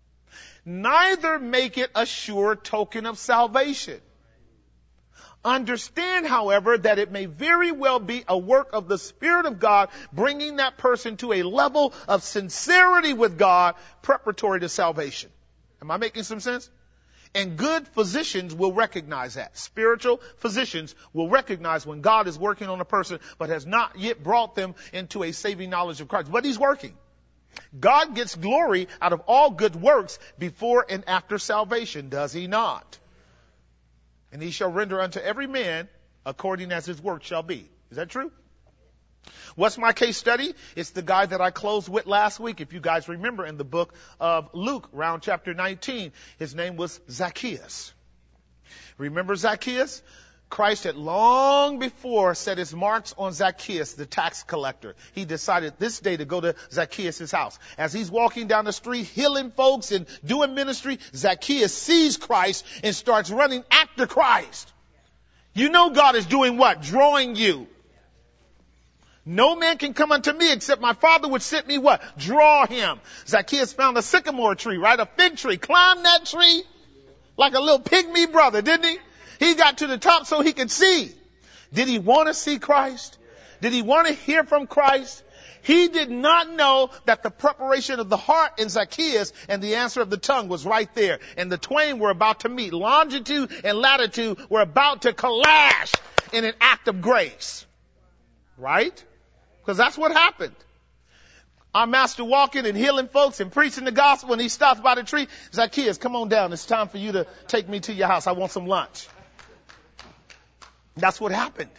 Neither make it a sure token of salvation. Understand, however, that it may very well be a work of the Spirit of God bringing that person to a level of sincerity with God preparatory to salvation. Am I making some sense? And good physicians will recognize that. Spiritual physicians will recognize when God is working on a person but has not yet brought them into a saving knowledge of Christ. But he's working. God gets glory out of all good works before and after salvation, does he not? And he shall render unto every man according as his work shall be. Is that true? What's my case study? It's the guy that I closed with last week. If you guys remember in the book of Luke, around chapter 19, his name was Zacchaeus. Remember Zacchaeus? Christ had long before set his marks on Zacchaeus, the tax collector. He decided this day to go to Zacchaeus' house. As he's walking down the street, healing folks and doing ministry, Zacchaeus sees Christ and starts running after Christ. You know God is doing what? Drawing you. No man can come unto me except my Father which sent me what? Draw him. Zacchaeus found a sycamore tree, right? A fig tree. Climbed that tree like a little pygmy brother, didn't he? He got to the top so he could see. Did he want to see Christ? Did he want to hear from Christ? He did not know that the preparation of the heart in Zacchaeus and the answer of the tongue was right there. And the twain were about to meet. Longitude and latitude were about to clash in an act of grace. Right? Because that's what happened. Our master walking and healing folks and preaching the gospel, and he stops by the tree. Zacchaeus, come on down. It's time for you to take me to your house. I want some lunch. That's what happened.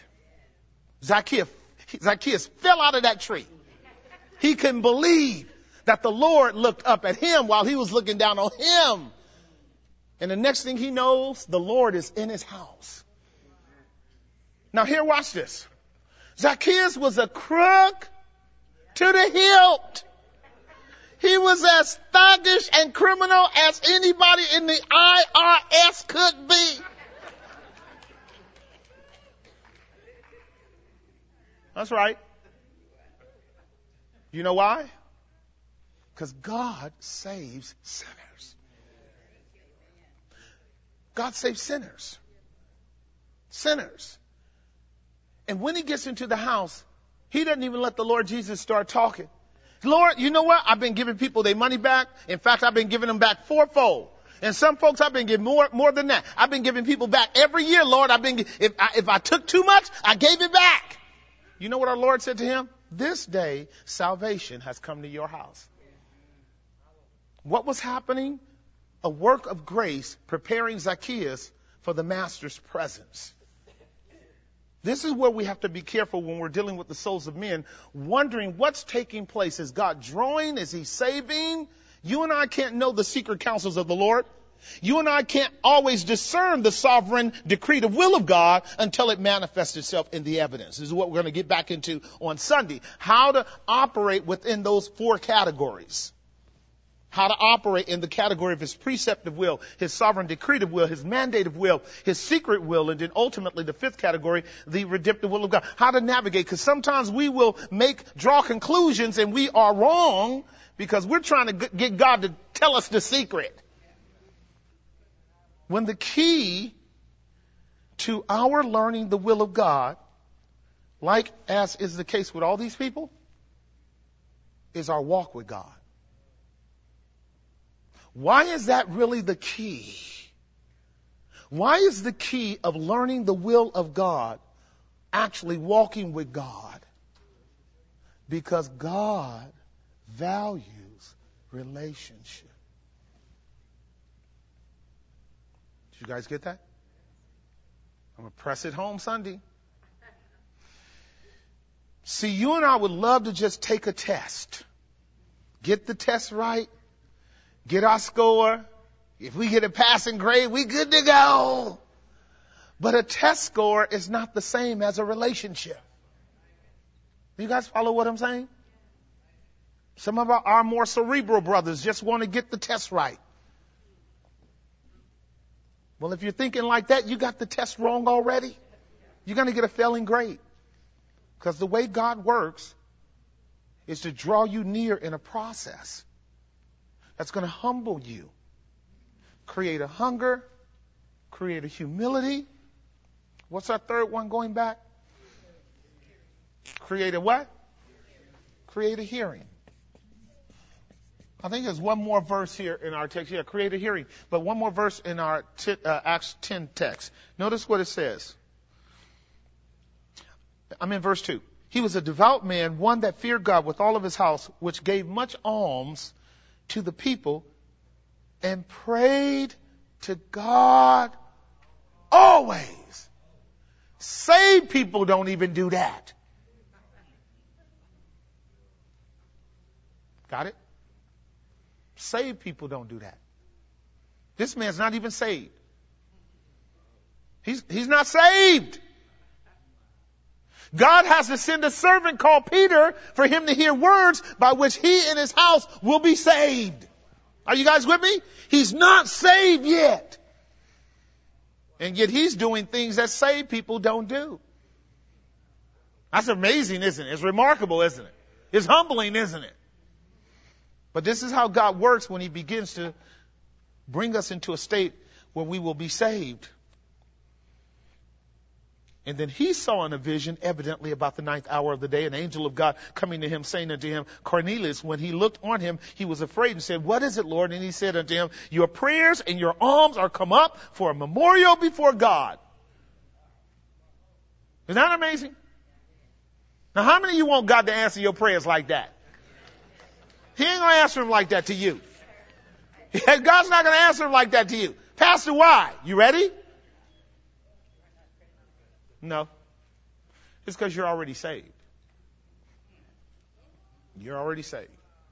Zacchaeus fell out of that tree. He couldn't believe that the Lord looked up at him while he was looking down on him. And the next thing he knows, the Lord is in his house. Now here, watch this. Zacchaeus was a crook to the hilt. He was as thuggish and criminal as anybody in the IRS could be. That's right. You know why? Because God saves sinners. God saves sinners. Sinners. And when he gets into the house, he doesn't even let the Lord Jesus start talking. Lord, you know what? I've been giving people their money back. In fact, I've been giving them back fourfold. And some folks I've been giving more than that. I've been giving people back every year, Lord. If I took too much, I gave it back. You know what our Lord said to him? This day, salvation has come to your house. What was happening? A work of grace preparing Zacchaeus for the master's presence. This is where we have to be careful when we're dealing with the souls of men, wondering what's taking place. Is God drawing? Is he saving? You and I can't know the secret counsels of the Lord. You and I can't always discern the sovereign decretive will of God until it manifests itself in the evidence. This is what we're going to get back into on Sunday. How to operate within those four categories. How to operate in the category of his preceptive will, his sovereign decretive will, his mandative will, his secret will, and then ultimately the fifth category, the redemptive will of God. How to navigate, because sometimes we will draw conclusions and we are wrong because we're trying to get God to tell us the secret. When the key to our learning the will of God like as is the case with all these people, is our walk with God. Why is that really the key? Why is the key of learning the will of God actually walking with God? Because God values relationship. Did you guys get that? I'm going to press it home Sunday. See, you and I would love to just take a test. Get the test right. Get our score. If we get a passing grade, we good to go. But a test score is not the same as a relationship. You guys follow what I'm saying? Some of our more cerebral brothers just want to get the test right. Well, if you're thinking like that, you got the test wrong already. You're going to get a failing grade. Because the way God works is to draw you near in a process that's going to humble you. Create a hunger. Create a humility. What's our third one going back? Create a what? Create a hearing. I think there's one more verse here in our text. Yeah, create a hearing. But one more verse in our Acts 10 text. Notice what it says. I'm in verse 2. He was a devout man, one that feared God with all of his house, which gave much alms to the people and prayed to God always. Saved people don't even do that. Got it? Saved people don't do that. This man's not even saved. He's not saved. God has to send a servant called Peter for him to hear words by which he and his house will be saved. Are you guys with me? He's not saved yet. And yet he's doing things that saved people don't do. That's amazing, isn't it? It's remarkable, isn't it? It's humbling, isn't it? But this is how God works when he begins to bring us into a state where we will be saved. And then he saw in a vision, evidently about the 9th hour of the day, an angel of God coming to him, saying unto him, Cornelius. When he looked on him, he was afraid and said, What is it, Lord? And he said unto him, Your prayers and your alms are come up for a memorial before God. Isn't that amazing? Now, how many of you want God to answer your prayers like that? He ain't going to answer them like that to you. God's not going to answer them like that to you. Pastor, why? You ready? No. It's because you're already saved. You're already saved.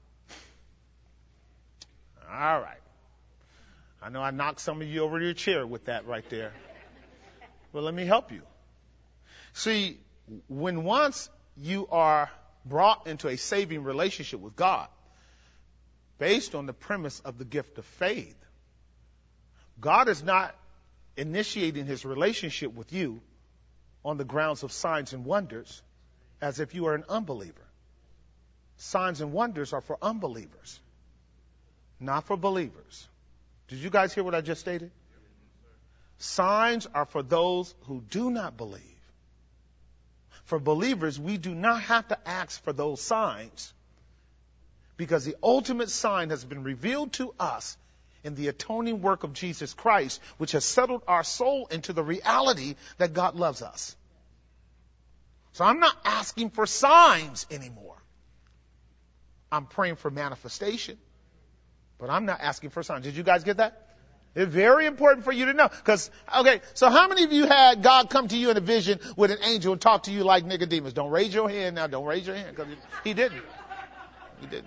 All right. I know I knocked some of you over your chair with that right there. But let me help you. See, when once you are brought into a saving relationship with God, based on the premise of the gift of faith, God is not initiating his relationship with you on the grounds of signs and wonders as if you are an unbeliever. Signs and wonders are for unbelievers, not for believers. Did you guys hear what I just stated? Signs are for those who do not believe. For believers, we do not have to ask for those signs because the ultimate sign has been revealed to us in the atoning work of Jesus Christ, which has settled our soul into the reality that God loves us. So I'm not asking for signs anymore. I'm praying for manifestation, but I'm not asking for signs. Did you guys get that? It's very important for you to know. Because, okay, so how many of you had God come to you in a vision with an angel and talk to you like Nicodemus? Don't raise your hand now. Don't raise your hand because he didn't. He didn't.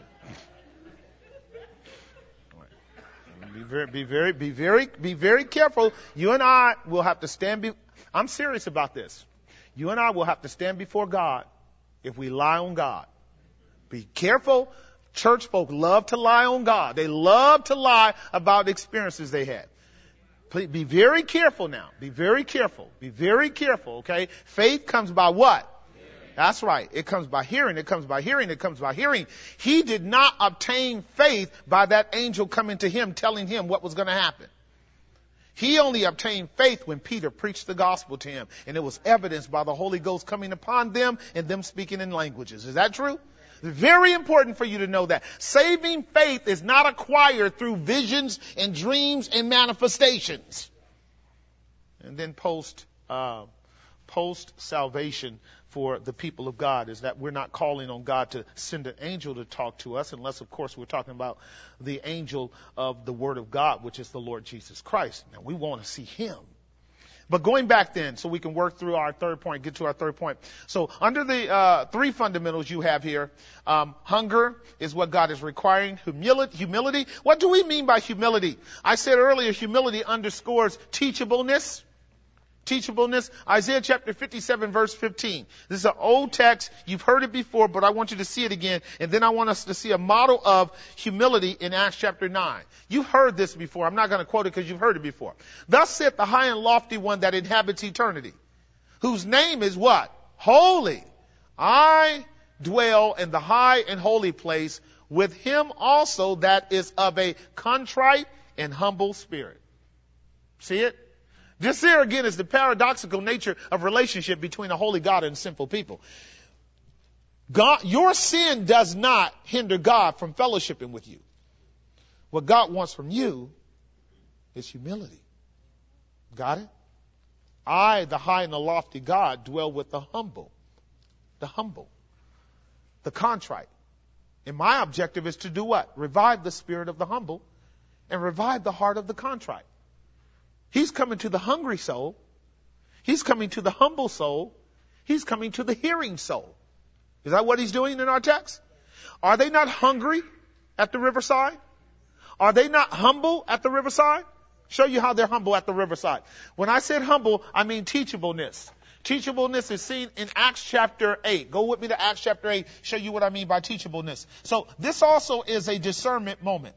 Be very careful. You and I will have to stand. I'm serious about this. You and I will have to stand before God if we lie on God. Be careful. Church folk love to lie on God. They love to lie about experiences they had. Please be very careful now. Be very careful. Be very careful, okay? Faith comes by what? That's right. It comes by hearing. It comes by hearing. It comes by hearing. He did not obtain faith by that angel coming to him telling him what was going to happen. He only obtained faith when Peter preached the gospel to him, and it was evidenced by the Holy Ghost coming upon them and them speaking in languages. Is that true? It's very important for you to know that. Saving faith is not acquired through visions and dreams and manifestations. And then post salvation for the people of God is that we're not calling on God to send an angel to talk to us, unless, of course, we're talking about the angel of the Word of God, which is the Lord Jesus Christ. Now, we want to see him. But going back then, so we can work through our third point, get to our third point. So under the three fundamentals you have here, hunger is what God is requiring. Humility. What do we mean by humility? I said earlier, humility underscores teachableness. Isaiah chapter 57 verse 15. This is an old text. You've heard it before, but I want you to see it again. And then I want us to see a model of humility in Acts chapter 9. You've heard this before. I'm not going to quote it because you've heard it before. Thus saith the high and lofty one that inhabits eternity, whose name is what? Holy. I dwell in the high and holy place with him also that is of a contrite and humble spirit. See it? This here again is the paradoxical nature of relationship between a holy God and sinful people. God, your sin does not hinder God from fellowshipping with you. What God wants from you is humility. Got it? I, the high and the lofty God, dwell with the humble, the contrite. And my objective is to do what? Revive the spirit of the humble and revive the heart of the contrite. He's coming to the hungry soul. He's coming to the humble soul. He's coming to the hearing soul. Is that what he's doing in our text? Are they not hungry at the riverside? Are they not humble at the riverside? Show you how they're humble at the riverside. When I said humble, I mean teachableness. Teachableness is seen in Acts chapter 8. Go with me to Acts chapter 8, show you what I mean by teachableness. So this also is a discernment moment.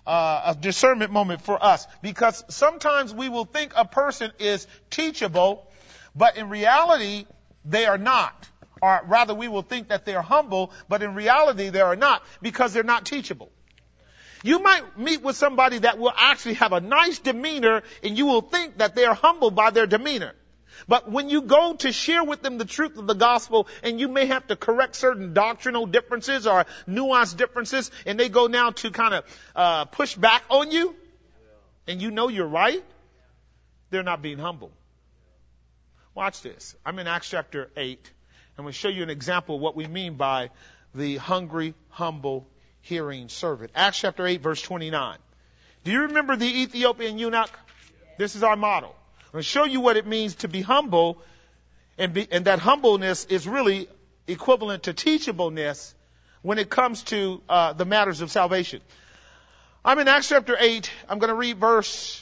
For us, because sometimes we will think a person is teachable, but in reality they are not. Or rather, we will think that they're humble, but in reality they are not, because they're not teachable. You might meet with somebody that will actually have a nice demeanor, and you will think that they are humble by their demeanor. But when you go to share with them the truth of the gospel, and you may have to correct certain doctrinal differences or nuanced differences, and they go now to kind of push back on you, and you know you're right, they're not being humble. Watch this. I'm in Acts chapter 8. I'm going to show you an example of what we mean by the hungry, humble, hearing servant. Acts chapter 8, verse 29. Do you remember the Ethiopian eunuch? This is our model. I'm going to show you what it means to be humble, and that humbleness is really equivalent to teachableness when it comes to the matters of salvation. I'm in Acts chapter 8. I'm going to read verse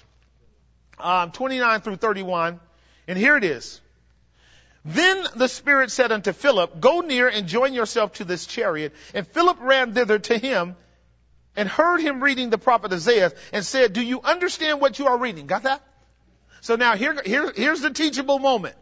29 through 31, and here it is. Then the Spirit said unto Philip, Go near and join yourself to this chariot. And Philip ran thither to him and heard him reading the prophet Isaiah and said, Do you understand what you are reading? Got that? So now here's the teachable moment.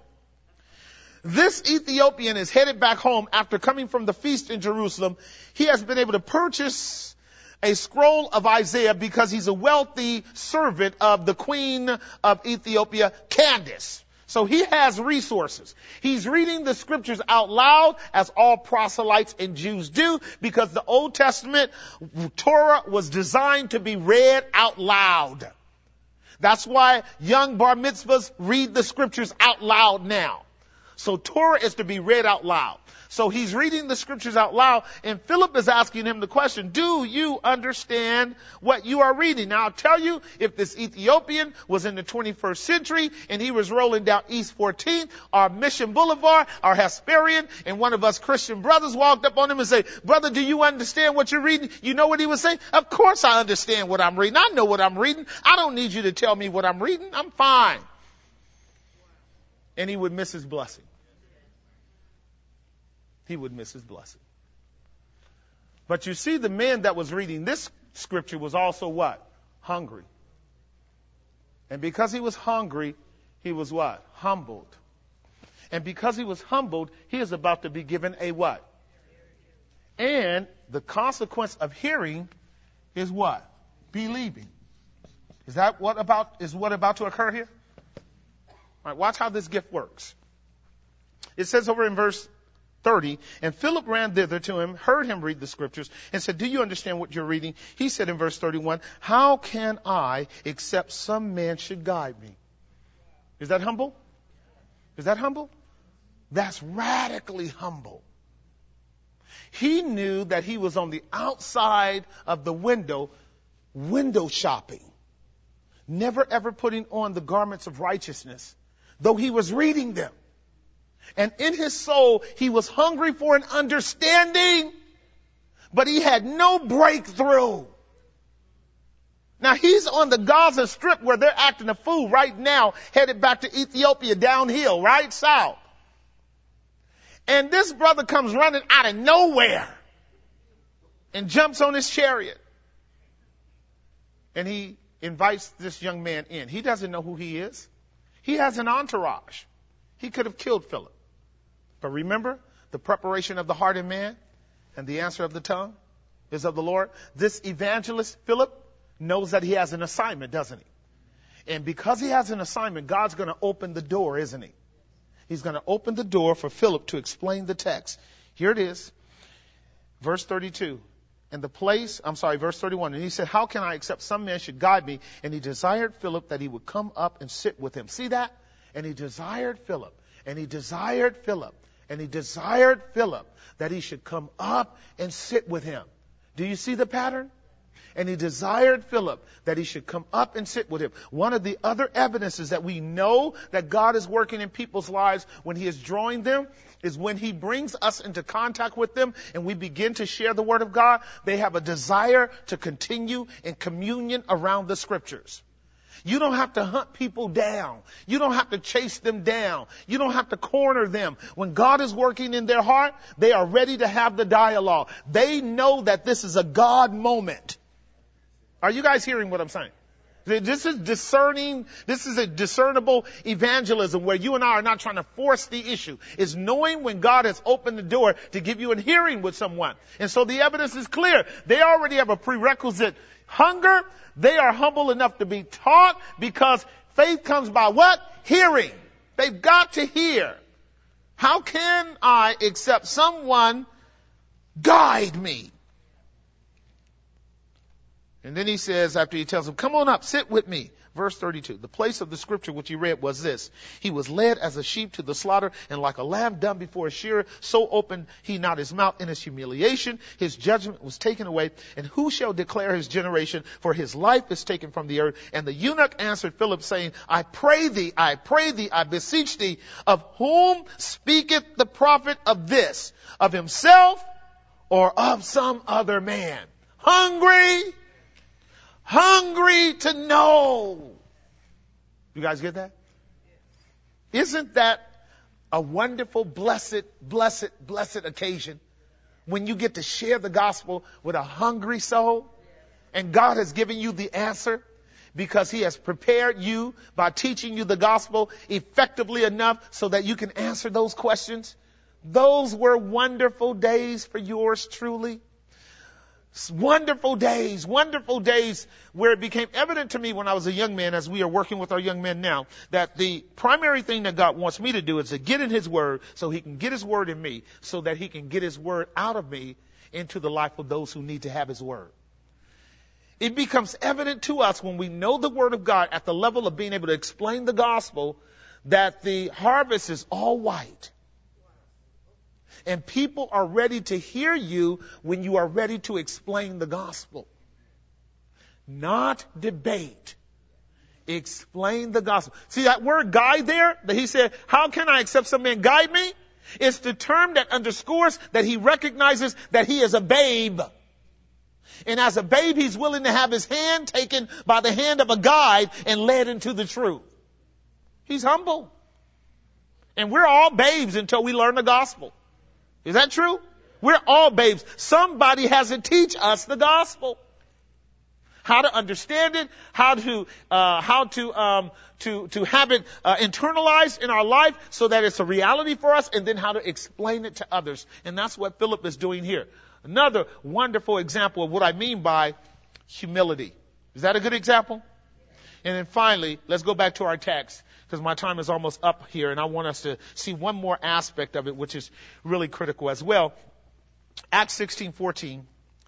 This Ethiopian is headed back home after coming from the feast in Jerusalem. He has been able to purchase a scroll of Isaiah because he's a wealthy servant of the queen of Ethiopia, Candace. So he has resources. He's reading the scriptures out loud, as all proselytes and Jews do, because the Old Testament Torah was designed to be read out loud. That's why young bar mitzvahs read the scriptures out loud now. So Torah is to be read out loud. So he's reading the scriptures out loud, and Philip is asking him the question, do you understand what you are reading? Now I'll tell you, if this Ethiopian was in the 21st century and he was rolling down East 14th, or Mission Boulevard, or Hesperian, and one of us Christian brothers walked up on him and say, Brother, do you understand what you're reading? You know what he would say? Of course I understand what I'm reading. I know what I'm reading. I don't need you to tell me what I'm reading. I'm fine. And he would miss his blessing. He would miss his blessing. But you see, the man that was reading this scripture was also what? Hungry. And because he was hungry, he was what? Humbled. And because he was humbled, he is about to be given a what? And the consequence of hearing is what? Believing. Is that what about to occur here? All right, watch how this gift works. It says over in verse 30, and Philip ran thither to him, heard him read the scriptures, and said, do you understand what you're reading? He said in verse 31, how can I except some man should guide me? Is that humble? Is that humble? That's radically humble. He knew that he was on the outside of the window shopping, never ever putting on the garments of righteousness, though he was reading them. And in his soul, he was hungry for an understanding, but he had no breakthrough. Now he's on the Gaza Strip where they're acting a fool right now, headed back to Ethiopia downhill, right south. And this brother comes running out of nowhere and jumps on his chariot. And he invites this young man in. He doesn't know who he is. He has an entourage. He could have killed Philip. But remember, the preparation of the heart in man and the answer of the tongue is of the Lord. This evangelist, Philip, knows that he has an assignment, doesn't he? And because he has an assignment, God's going to open the door, isn't he? He's going to open the door for Philip to explain the text. Here it is. Verse 32. Verse 31. And he said, how can I except some man should guide me? And he desired Philip that he would come up and sit with him. See that? And he desired Philip. And he desired Philip. And he desired Philip that he should come up and sit with him. Do you see the pattern? And he desired Philip that he should come up and sit with him. One of the other evidences that we know that God is working in people's lives when he is drawing them is when he brings us into contact with them and we begin to share the word of God. They have a desire to continue in communion around the scriptures. You don't have to hunt people down. You don't have to chase them down. You don't have to corner them. When God is working in their heart, they are ready to have the dialogue. They know that this is a God moment. Are you guys hearing what I'm saying? This is discerning. This is a discernible evangelism where you and I are not trying to force the issue. It's knowing when God has opened the door to give you a hearing with someone. And so the evidence is clear. They already have a prerequisite hunger. They are humble enough to be taught because faith comes by what? Hearing. They've got to hear. How can I except someone guide me? And then he says, after he tells him, come on up, sit with me. Verse 32, the place of the scripture which he read was this. He was led as a sheep to the slaughter, and like a lamb dumb before a shearer, so opened he not his mouth in his humiliation. His judgment was taken away. And who shall declare his generation? For his life is taken from the earth. And the eunuch answered Philip, saying, I pray thee, I beseech thee, of whom speaketh the prophet of this? Of himself or of some other man? Hungry to know. You guys get that? Isn't that a wonderful, blessed occasion when you get to share the gospel with a hungry soul? And God has given you the answer because he has prepared you by teaching you the gospel effectively enough so that you can answer those questions. Those were wonderful days for yours truly. Wonderful days where it became evident to me when I was a young man, as we are working with our young men now, that the primary thing that God wants me to do is to get in his word so he can get his word in me, so that he can get his word out of me into the life of those who need to have his word. It becomes evident to us when we know the word of God at the level of being able to explain the gospel that the harvest is all white. And people are ready to hear you when you are ready to explain the gospel. Not debate. Explain the gospel. See that word guide there that he said, how can I except some man guide me? It's the term that underscores that he recognizes that he is a babe. And as a babe, he's willing to have his hand taken by the hand of a guide and led into the truth. He's humble. And we're all babes until we learn the gospel. Is that true? We're all babes. Somebody has to teach us the gospel. How to understand it, how to have it internalized in our life so that it's a reality for us, and then how to explain it to others. And that's what Philip is doing here. Another wonderful example of what I mean by humility. Is that a good example? And then finally, let's go back to our text because my time is almost up here and I want us to see one more aspect of it, which is really critical as well. Acts 16:14.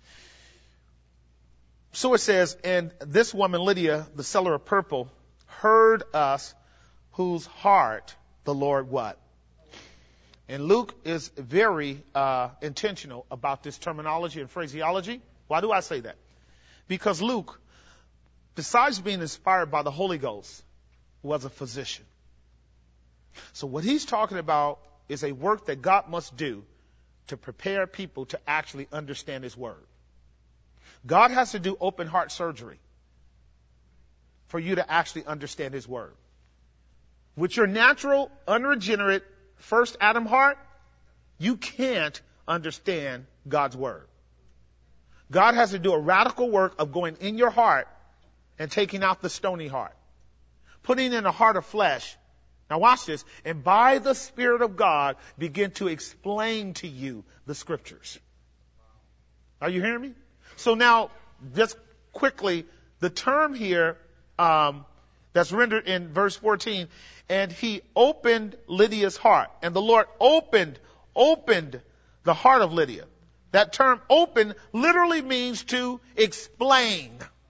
So it says, and this woman, Lydia, the seller of purple, heard us, whose heart the Lord what? And Luke is very intentional about this terminology and phraseology. Why do I say that? Because Luke, besides being inspired by the Holy Ghost, was a physician. So what he's talking about is a work that God must do to prepare people to actually understand his word. God has to do open heart surgery for you to actually understand his word. With your natural, unregenerate, first Adam heart, you can't understand God's word. God has to do a radical work of going in your heart and taking out the stony heart, putting in a heart of flesh. Now watch this. And by the Spirit of God, begin to explain to you the scriptures. Are you hearing me? So now, just quickly, the term here that's rendered in verse 14, and he opened Lydia's heart. And the Lord opened the heart of Lydia. That term open literally means to explain.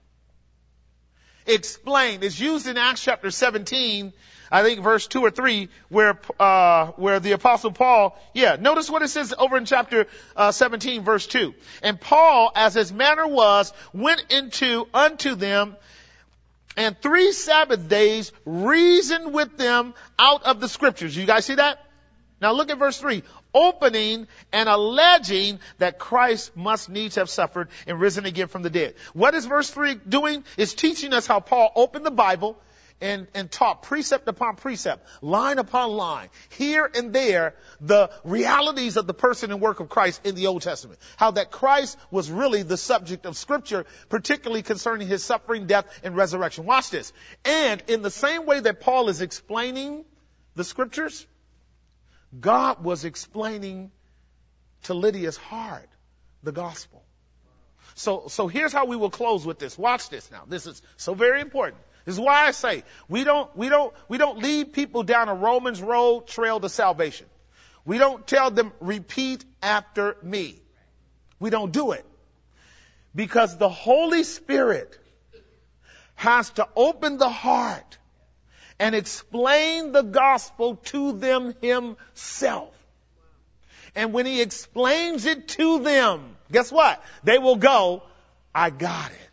Explain. It's used in Acts chapter 17, I think verse 2 or 3, where the apostle Paul, notice what it says over in chapter 17, verse 2. And Paul, as his manner was, went unto them, and 3 Sabbath days reasoned with them out of the scriptures. You guys see that? Now look at verse 3. Opening and alleging that Christ must needs have suffered and risen again from the dead. What is verse 3 doing? It's teaching us how Paul opened the Bible and taught precept upon precept, line upon line, here and there, the realities of the person and work of Christ in the Old Testament. How that Christ was really the subject of Scripture, particularly concerning his suffering, death, and resurrection. Watch this. And in the same way that Paul is explaining the Scriptures, God was explaining to Lydia's heart the gospel. So here's how we will close with this. Watch this now. This is so very important. This is why I say we don't lead people down a Romans road trail to salvation. We don't tell them repeat after me. We don't do it. Because the Holy Spirit has to open the heart and explain the gospel to them himself. And when he explains it to them, guess what? They will go, I got it.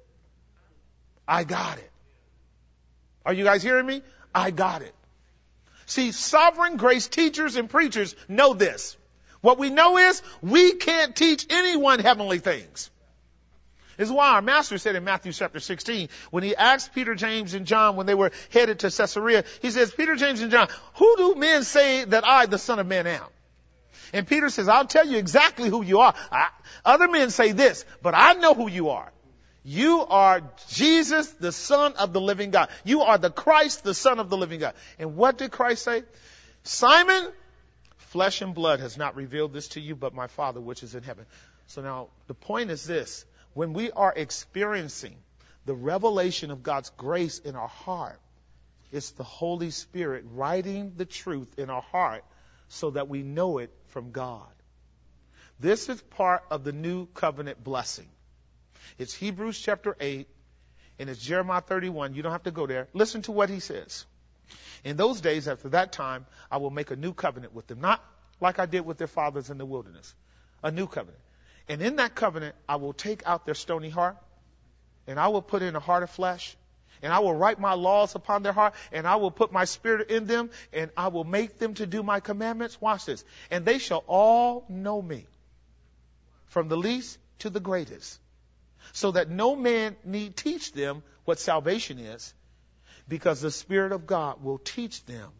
I got it. Are you guys hearing me? I got it. See, sovereign grace teachers and preachers know this. What we know is we can't teach anyone heavenly things. This is why our master said in Matthew chapter 16, when he asked Peter, James, and John when they were headed to Caesarea, he says, Peter, James, and John, who do men say that I, the Son of Man, am? And Peter says, I'll tell you exactly who you are. Other men say this, but I know who you are. You are Jesus, the Son of the living God. You are the Christ, the Son of the living God. And what did Christ say? Simon, flesh and blood has not revealed this to you, but my Father which is in heaven. So now the point is this. When we are experiencing the revelation of God's grace in our heart, it's the Holy Spirit writing the truth in our heart so that we know it from God. This is part of the new covenant blessing. It's Hebrews chapter 8, and it's Jeremiah 31. You don't have to go there. Listen to what he says. In those days, after that time, I will make a new covenant with them. Not like I did with their fathers in the wilderness. A new covenant. And in that covenant, I will take out their stony heart, and I will put in a heart of flesh, and I will write my laws upon their heart, and I will put my spirit in them, and I will make them to do my commandments. Watch this. And they shall all know me, from the least to the greatest, so that no man need teach them what salvation is, because the Spirit of God will teach them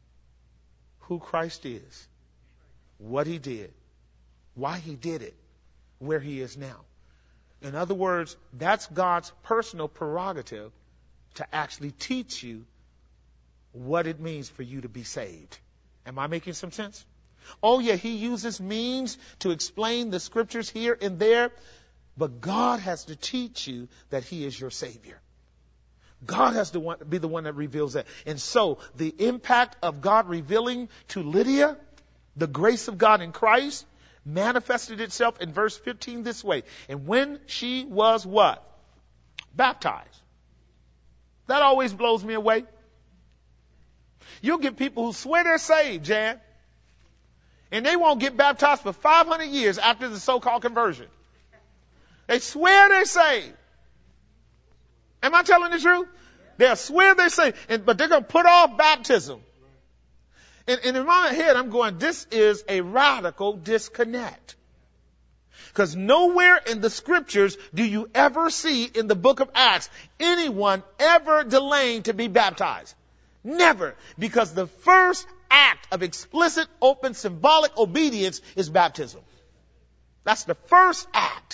who Christ is, what he did, why he did it, where he is now. In other words, that's God's personal prerogative to actually teach you what it means for you to be saved. Am I making some sense? Oh yeah, he uses means to explain the scriptures here and there, but God has to teach you that he is your Savior. God has to be the one that reveals that. And so the impact of God revealing to Lydia the grace of God in Christ manifested itself in verse 15 this way. And when she was what? Baptized. That always blows me away. You'll get people who swear they're saved, Jan, and they won't get baptized for 500 years after the so-called conversion. They swear they're saved. Am I telling the truth? They'll swear they're saved, but they're going to put off baptism. And in my head, I'm going, this is a radical disconnect. Because nowhere in the scriptures do you ever see in the book of Acts anyone ever delaying to be baptized. Never. Because the first act of explicit, open, symbolic obedience is baptism. That's the first act.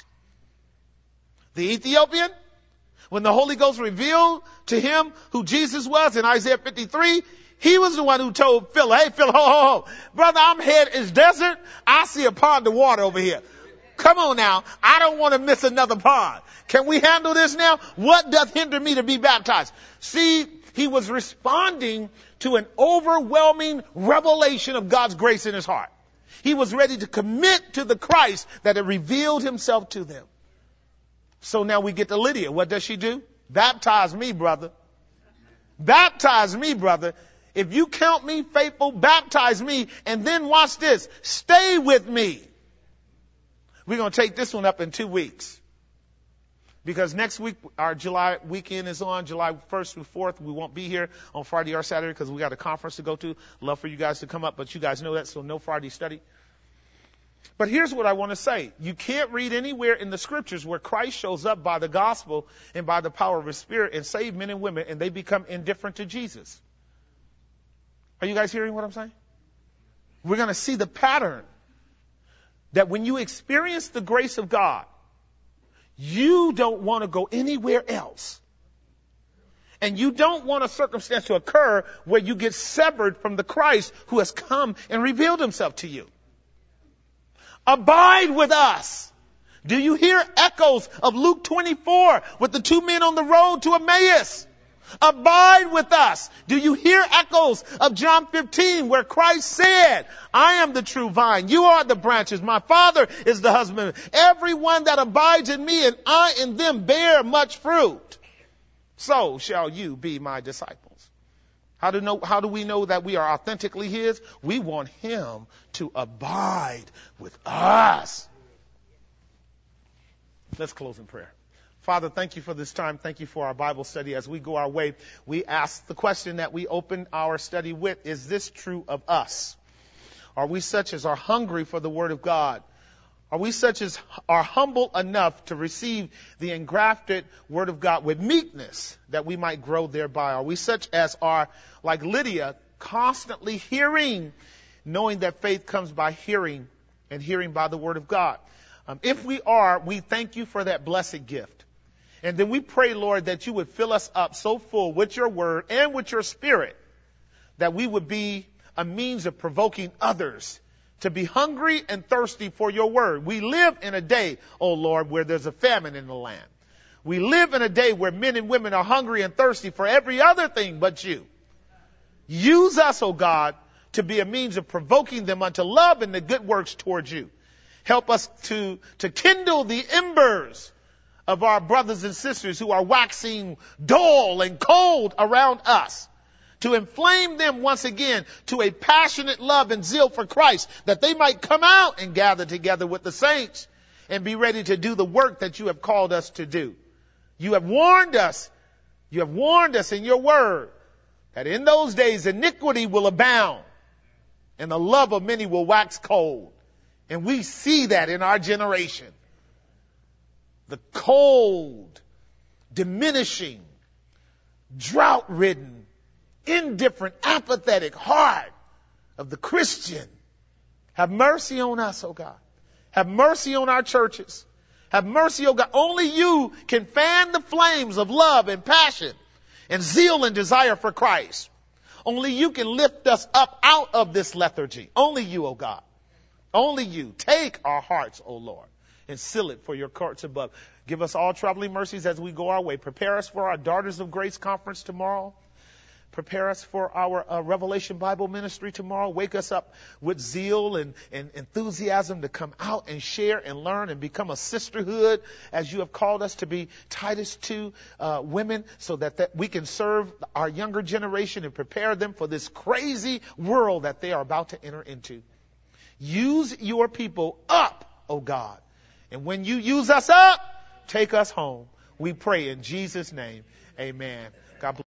The Ethiopian, when the Holy Ghost revealed to him who Jesus was in Isaiah 53, he was the one who told Philip, hey, Philip, ho. Brother, I'm headed is desert. I see a pond of water over here. Come on now. I don't want to miss another pond. Can we handle this now? What doth hinder me to be baptized? See, he was responding to an overwhelming revelation of God's grace in his heart. He was ready to commit to the Christ that had revealed himself to them. So now we get to Lydia. What does she do? Baptize me, brother. Baptize me, brother. If you count me faithful, baptize me. And then watch this. Stay with me. We're going to take this one up in 2 weeks. Because next week, our July weekend is on, July 1st through 4th. We won't be here on Friday or Saturday because we got a conference to go to. Love for you guys to come up, but you guys know that, so no Friday study. But here's what I want to say. You can't read anywhere in the scriptures where Christ shows up by the gospel and by the power of his spirit and save men and women and they become indifferent to Jesus. Are you guys hearing what I'm saying? We're going to see the pattern that when you experience the grace of God, you don't want to go anywhere else. And you don't want a circumstance to occur where you get severed from the Christ who has come and revealed himself to you. Abide with us. Do you hear echoes of Luke 24 with the 2 men on the road to Emmaus? Abide with us. Do you hear echoes of John 15 where Christ said, I am the true vine. You are the branches. My Father is the husbandman. Everyone that abides in me and I in them bear much fruit. So shall you be my disciples. How do we know that we are authentically his? We want him to abide with us. Let's close in prayer. Father, thank you for this time. Thank you for our Bible study. As we go our way, we ask the question that we open our study with. Is this true of us? Are we such as are hungry for the word of God? Are we such as are humble enough to receive the engrafted word of God with meekness that we might grow thereby? Are we such as are, like Lydia, constantly hearing, knowing that faith comes by hearing and hearing by the word of God? If we are, we thank you for that blessed gift. And then we pray, Lord, that you would fill us up so full with your word and with your spirit that we would be a means of provoking others to be hungry and thirsty for your word. We live in a day, oh Lord, where there's a famine in the land. We live in a day where men and women are hungry and thirsty for every other thing but you. Use us, oh God, to be a means of provoking them unto love and the good works towards you. Help us to kindle the embers of our brothers and sisters who are waxing dull and cold around us, to inflame them once again to a passionate love and zeal for Christ, that they might come out and gather together with the saints and be ready to do the work that you have called us to do. You have warned us in your word that in those days iniquity will abound and the love of many will wax cold. And we see that in our generation. The cold, diminishing, drought-ridden, indifferent, apathetic heart of the Christian. Have mercy on us, oh God. Have mercy on our churches. Have mercy, oh God. Only you can fan the flames of love and passion and zeal and desire for Christ. Only you can lift us up out of this lethargy. Only you, oh God. Only you. Take our hearts, oh Lord, and seal it for your courts above. Give us all traveling mercies as we go our way. Prepare us for our Daughters of Grace conference tomorrow. Prepare us for our Revelation Bible ministry tomorrow. Wake us up with zeal and enthusiasm to come out and share and learn and become a sisterhood as you have called us to be Titus 2 women, so that we can serve our younger generation and prepare them for this crazy world that they are about to enter into. Use your people up, oh God. And when you use us up, take us home. We pray in Jesus' name. Amen. God bless.